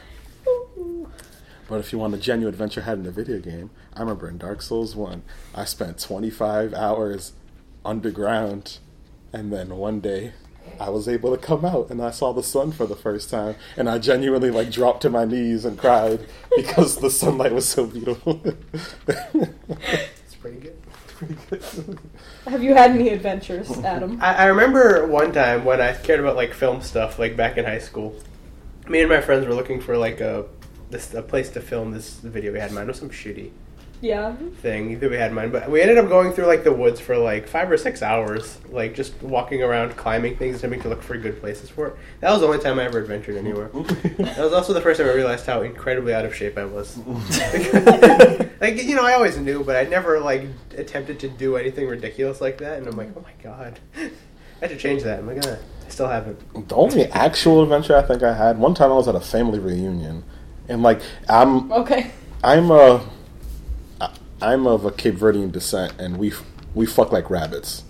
But if you want a genuine adventure had in a video game, I remember in Dark Souls one, I spent twenty-five hours underground, and then one day I was able to come out and I saw the sun for the first time, and I genuinely like dropped to my knees and cried because the sunlight was so beautiful. It's pretty good. Pretty good. Have you had any adventures, Adam? I, I remember one time when I cared about like film stuff, like back in high school. Me and my friends were looking for like a this a place to film this video we had in mind. It was some shitty Yeah. thing that we had in mind, but we ended up going through like the woods for like five or six hours, like just walking around, climbing things, attempting to look for good places for it. That was the only time I ever adventured anywhere. That was also the first time I realized how incredibly out of shape I was. Like, you know, I always knew, but I never like attempted to do anything ridiculous like that. And I'm like, oh my god, I had to change that. I'm like, ah, I still haven't. The only actual adventure I think I had, one time I was at a family reunion, and like I'm Okay. I'm a I'm of a Cape Verdean descent, and we we fuck like rabbits.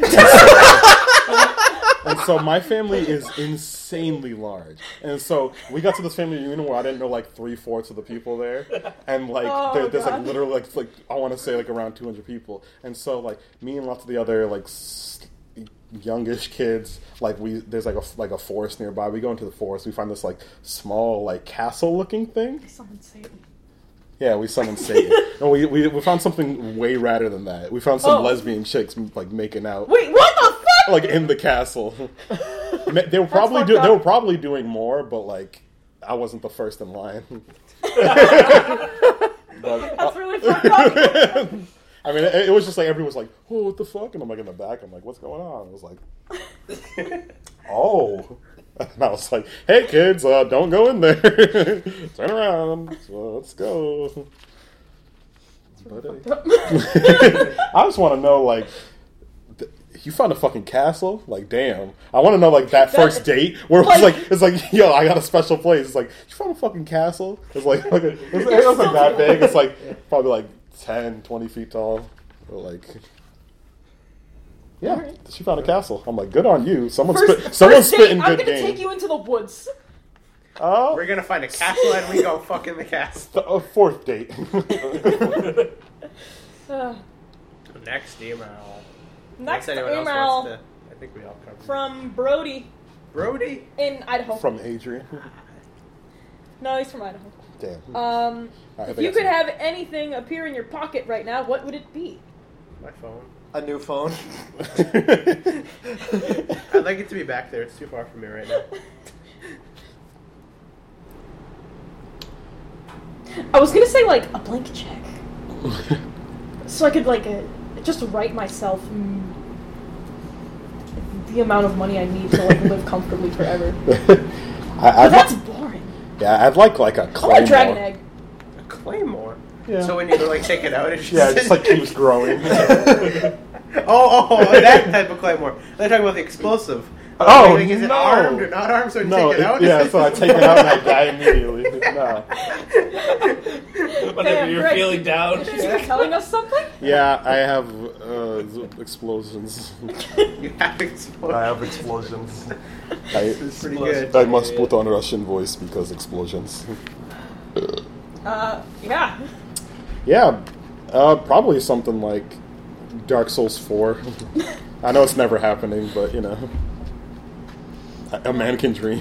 And so my family is insanely large, and so we got to this family reunion where I didn't know like three fourths of the people there, and like Oh, there, there's like God. literally like, like I want to say like around two hundred people, and so like me and lots of the other like s- youngish kids, like we there's like a like a forest nearby. We go into the forest, we find this like small like castle looking thing. Someone say it. Yeah, we summoned Satan. No, we, we we found something way radder than that. We found some Oh. lesbian chicks like making out, Wait, what the fuck? like in the castle. Ma- They were probably fucked do, they up. were probably doing more, but like I wasn't the first in line. But, That's really fucked up. I mean, it, it was just like everyone was like, "Oh, what the fuck?" And I'm like in the back. I'm like, "What's going on?" I was like, "Oh." And I was like, "Hey kids, uh, don't go in there. Turn around. So let's go." But, uh, I just want to know, like, th- you found a fucking castle? Like, damn. I want to know, like, that first date where it's Like- like, it's like, yo, I got a special place. It's like, you found a fucking castle? It's like, like it's, it's, You're it's like still that doing big. It's like probably like ten, twenty feet tall. Or like, yeah, Alright. she found a castle. I'm like, good on you. Someone First, spit, someone's first date, spitting I'm good gonna game. take you into the woods. Oh, We're gonna find a castle and we go fuck in the castle. the uh, fourth date. Uh, Next email. next anyone else email wants to, I think we all covered. from Brody Brody. in Idaho. From Adrian. No, he's from Idaho. Damn. Um, I if think you I could said- have anything appear in your pocket right now, what would it be? My phone. A new phone. I'd like it to be back there. It's too far from me right now. I was gonna say like a blank check, so I could like uh, just write myself mm, the amount of money I need to like live comfortably forever. I, But I'd, that's li- boring. yeah, I'd like like a I want claymore. a dragon egg. A claymore. Yeah. So when you like take it out, it just Yeah, it just like keeps growing. oh, oh, oh, that type of claymore. They're talking about the explosive. Oh, like, is it no. armed or not armed? So No, take it out. it- yeah, so I take it out and I die immediately. No. Whenever Damn, you're Greg, feeling down. Is he telling us something? Yeah, I have uh, explosions. You have exploded. I have explosions. It's I, pretty good. I must put on Russian voice because explosions. Uh, yeah. Yeah, uh, probably something like Dark Souls four. I know it's never happening, but you know, a, a man can dream.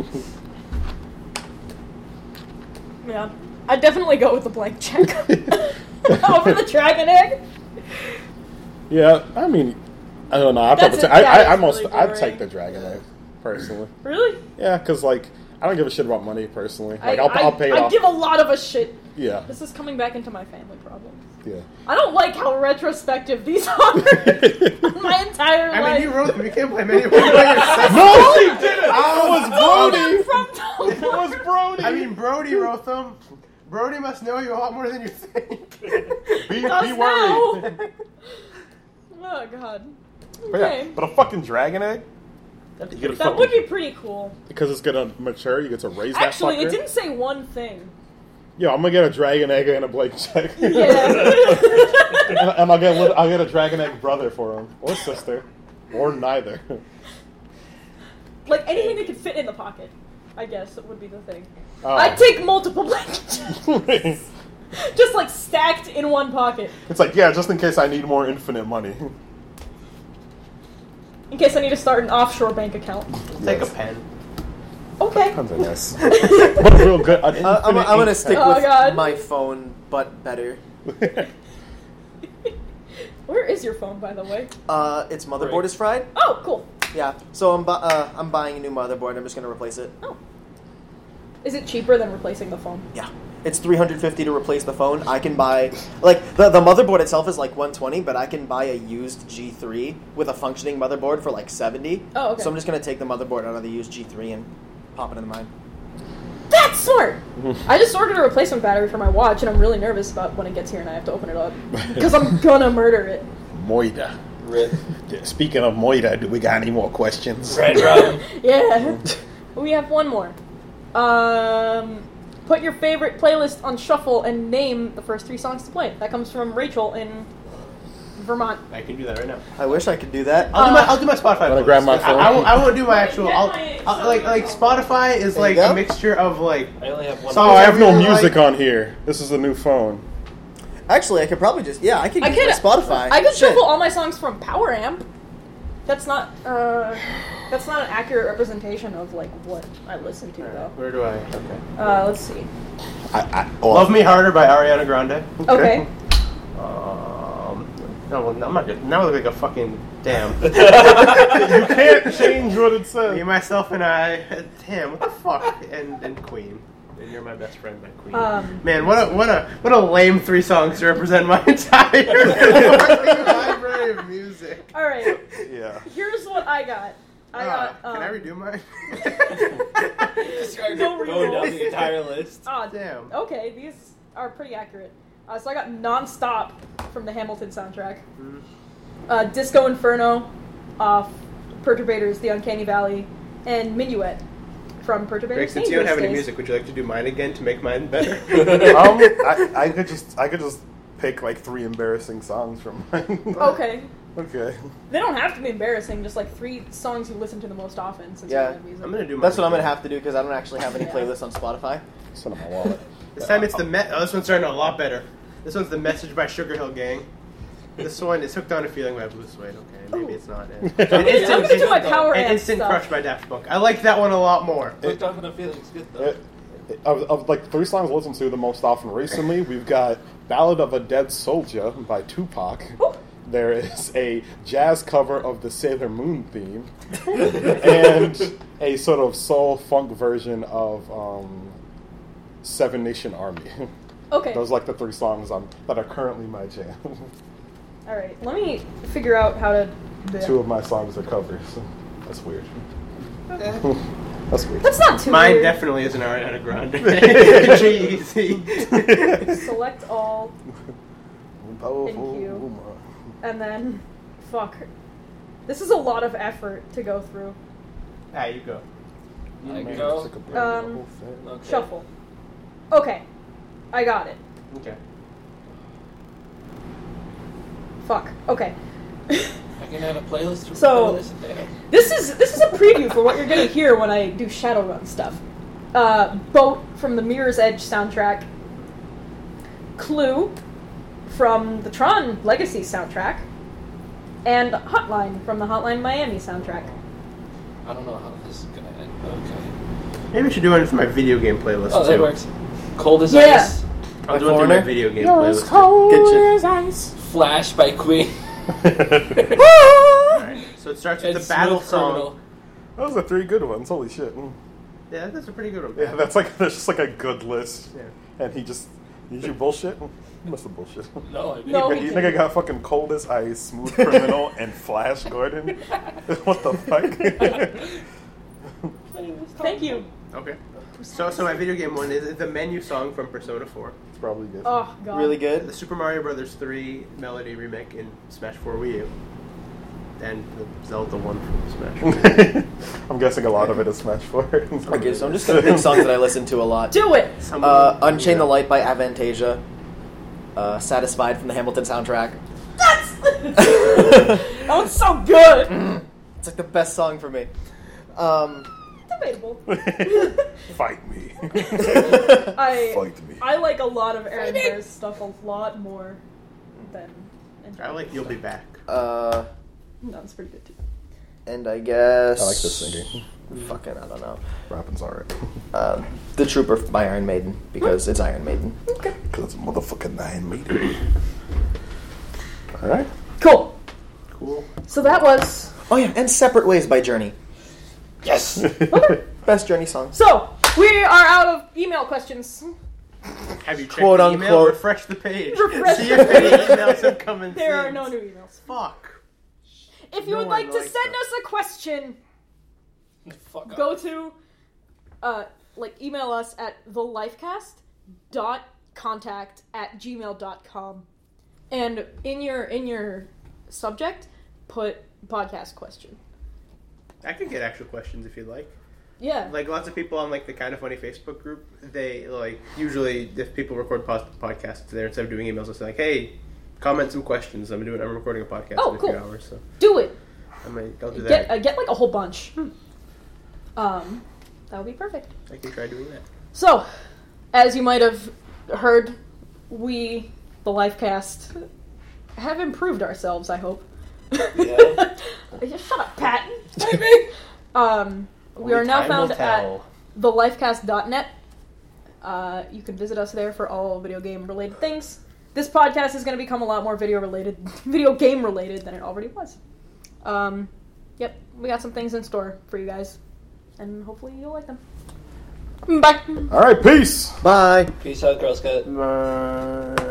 Yeah. I'd definitely go with the blank check over the dragon egg. Yeah, I mean, I don't know. I'd That's probably it, ta- I, that I, is I most, really I'd boring. take the dragon egg personally. Really? Yeah, because like I don't give a shit about money personally. Like I, I'll, I, I'll pay it I off. give a lot of a shit. Yeah, This is coming back into my family problems. yeah. I don't like how retrospective these are on my entire I life. mean, you wrote them. You can't blame anyone but yourself. No, she didn't. It was Stole them Brody. from It was Brody. I mean, Brody wrote them. Brody must know you a lot more than you think. be, Us be worried. now. Oh god. But yeah, Okay. but a fucking dragon egg. You get a That fucking- would be pretty cool. because it's gonna mature. You get to raise that Actually, fucker. it didn't say one thing. Yo, I'm gonna get a dragon egg and a blank check. Yeah. and, and I'll get a little, I'll get a dragon egg brother for him or sister or neither. Like anything that could fit in the pocket, I guess would be the thing. Oh. I'd take multiple blank checks. Just like stacked in one pocket. It's like, yeah, just in case I need more infinite money. In case I need to start an offshore bank account. Take a Yes. pen. Okay. Sounds like nice. But a real good. An Uh, I'm, infinite I'm gonna ink stick Oh, with God. my phone, but better. check. Where is your phone, by the way? Uh, its motherboard is fried. Oh, cool. Yeah, so I'm bu- uh, I'm buying a new motherboard. I'm just gonna replace it. Oh. Is it cheaper than replacing the phone? Yeah, it's three hundred fifty to replace the phone. I can buy like the the motherboard itself is like one twenty, but I can buy a used G three with a functioning motherboard for like seventy. Oh, okay. So I'm just gonna take the motherboard out of the used G three and pop it in mine. That's smart! I just ordered a replacement battery for my watch, and I'm really nervous about when it gets here and I have to open it up. Because I'm gonna murder it. Moida. Rip. Speaking of Moida, do we got any more questions? Red rum. Yeah. We have one more. Um, put your favorite playlist on shuffle and name the first three songs to play. That comes from Rachel in Vermont. I can do that right now. I wish I could do that. I'll do my Uh, I'll do my Spotify. Wanna playlist. grab my I, phone? I, won't, I won't do my Get actual. I'll, my I'll, like like Spotify is There like you go. a mixture of like. I only have one. So Oh, I have no really music like- on here. This is a new phone. Actually, I could probably just yeah, I could I use could my Spotify. I could Shit. shuffle all my songs from Power Amp. That's not uh, that's not an accurate representation of like what I listen to though. Where do I? Okay. Uh, let's see. I, I, oh, Love Me Harder by Ariana Grande. Okay. Um, no, well, I'm not good. Now I look like a fucking damn. you can't change what it Me, says. myself, and I. Damn, what the fuck? And and Queen. And You're My Best Friend by Queen. Um, Man, what a what a what a lame three songs to represent my entire fucking library of music. All right. Yeah. Here's what I got. I Ah, got. Um, can I redo mine? Start No going down reroll. the entire list. Ah, Damn. Okay, these are pretty accurate. Uh, so I got Non-Stop from the Hamilton soundtrack. Mhm. Uh, Disco Inferno, uh, Perturbators, The Uncanny Valley, and Minuet from Perturbators. Greg, since you don't have any Dangerous Days. music, would you like to do mine again to make mine better? um, I, I could just I could just pick like three embarrassing songs from mine. Okay. Okay. They don't have to be embarrassing, just like three songs you listen to the most often since Yeah. you don't have music. I'm gonna do mine. That's what I'm again. gonna have to do because I don't actually have any Yeah. playlists on Spotify. Send in my wallet. This time it's the me- oh, this one's starting out a lot better. This one's The Message by Sugar Hill Gang. This one is Hooked on a Feeling by Blue Suede. Okay, maybe Ooh. it's not. I'm gonna, I'm gonna do my Power and Amp Instant stuff. Crush by Daft Punk. I like that one a lot more. Hooked on the feelings, good though. It- it- of, of like three songs I listen to the most often recently, we've got "Ballad of a Dead Soldier" by Tupac. Ooh. There is a jazz cover of the Sailor Moon theme, and a sort of soul funk version of um, Seven Nation Army. Okay. Those are like the three songs I'm, that are currently my jam. All right. Let me figure out how to. Two of my songs are covers. That's weird. That's weird. That's not too Mine weird. definitely isn't Ariana Grande. G-Eazy. Select all, Powerful Thank you. woman. and then, fuck. This is a lot of effort to go through. Ah, you go. I Man, go. it's like a brand new Um, whole thing. Okay. Shuffle. Okay. I got it. Okay. Fuck. Okay. I can add a playlist. To So- playlist there. This is this is a preview for what you're gonna hear when I do Shadowrun stuff. Uh, Boat from the Mirror's Edge soundtrack. Clue from the Tron Legacy soundtrack. And Hotline from the Hotline Miami soundtrack. I don't know how this is gonna end. Okay. Maybe we should do it for my video game playlist Oh, too. that works. Cold as Yeah. Ice. I'll By do it through my Foreigner? video game playlist. too. Good shit. Flash by Queen. Alright, so it starts with And the battle Smooth song. Criminal. Those are three good ones. Holy shit. Mm. Yeah, that's a pretty good one. Yeah, that's like there's just like a good list, Yeah. and he just he's your bullshit. You must have bullshit. No, I didn't. No, you he nigga got fucking Cold as Ice, Smooth Criminal, and Flash Gordon. What the fuck? Thank you. Okay. So, so my video game one is the menu song from Persona four, It's probably good. Oh god. Really the good. Super Mario Brothers three melody remake in Smash four Wii U, and the Zelda one from Smash four. I'm guessing a lot of it is Smash four. Okay, so I'm just gonna pick songs that I listen to a lot. Do it! Some Uh, of them- Unchain yeah. the Light by Avantasia. Uh, Satisfied from the Hamilton soundtrack. That's that was so good. It's like the best song for me. Um, Debatable. Fight me. I Fight me. I like a lot of Aaron Bear's stuff a lot more than. I like You'll Be Back. uh, No, it's pretty good too. and I guess I like this singing. Fucking, I don't know. Rapping's alright. Uh, the Trooper by Iron Maiden because it's Iron Maiden. Because it's motherfucking Iron Maiden. Alright. Cool. Cool. So that was Oh yeah, and Separate Ways by Journey. Yes. Best Journey song. so we are out of email questions. Have you checked Quote, the email? unquote. Refresh the page. Refresh See the if any page. emails have come in. There are since. no new emails. Fuck. If you No would one like to likes send that. us a question, Fuck off. go to uh like email us at the lifecast dot contact at gmail dot com, and in your in your subject put podcast question. I can get actual questions if you'd like. Yeah. Like lots of people on like the Kind of Funny Facebook group, they like usually if people record pos- podcasts there instead of doing emails, they'll say like, "Hey, comment some questions. I'm doing. I'm recording a podcast Oh, in a cool. few hours, so Do it. I might. I'll do Get that. uh, get like a whole bunch. Um, that would be perfect. I can try doing that. So, as you might have heard, we, the Lifecast, have improved ourselves. I hope. Yeah. Shut up, Pat. um, we are Only now time found will at tell. the lifecast dot net. Uh, you can visit us there for all video game related things. This podcast is going to become a lot more video related, video game related than it already was. Um, yep, we got some things in store for you guys, and hopefully you'll like them. Bye. Alright, peace! Bye. Peace out, Girl Scout. Bye.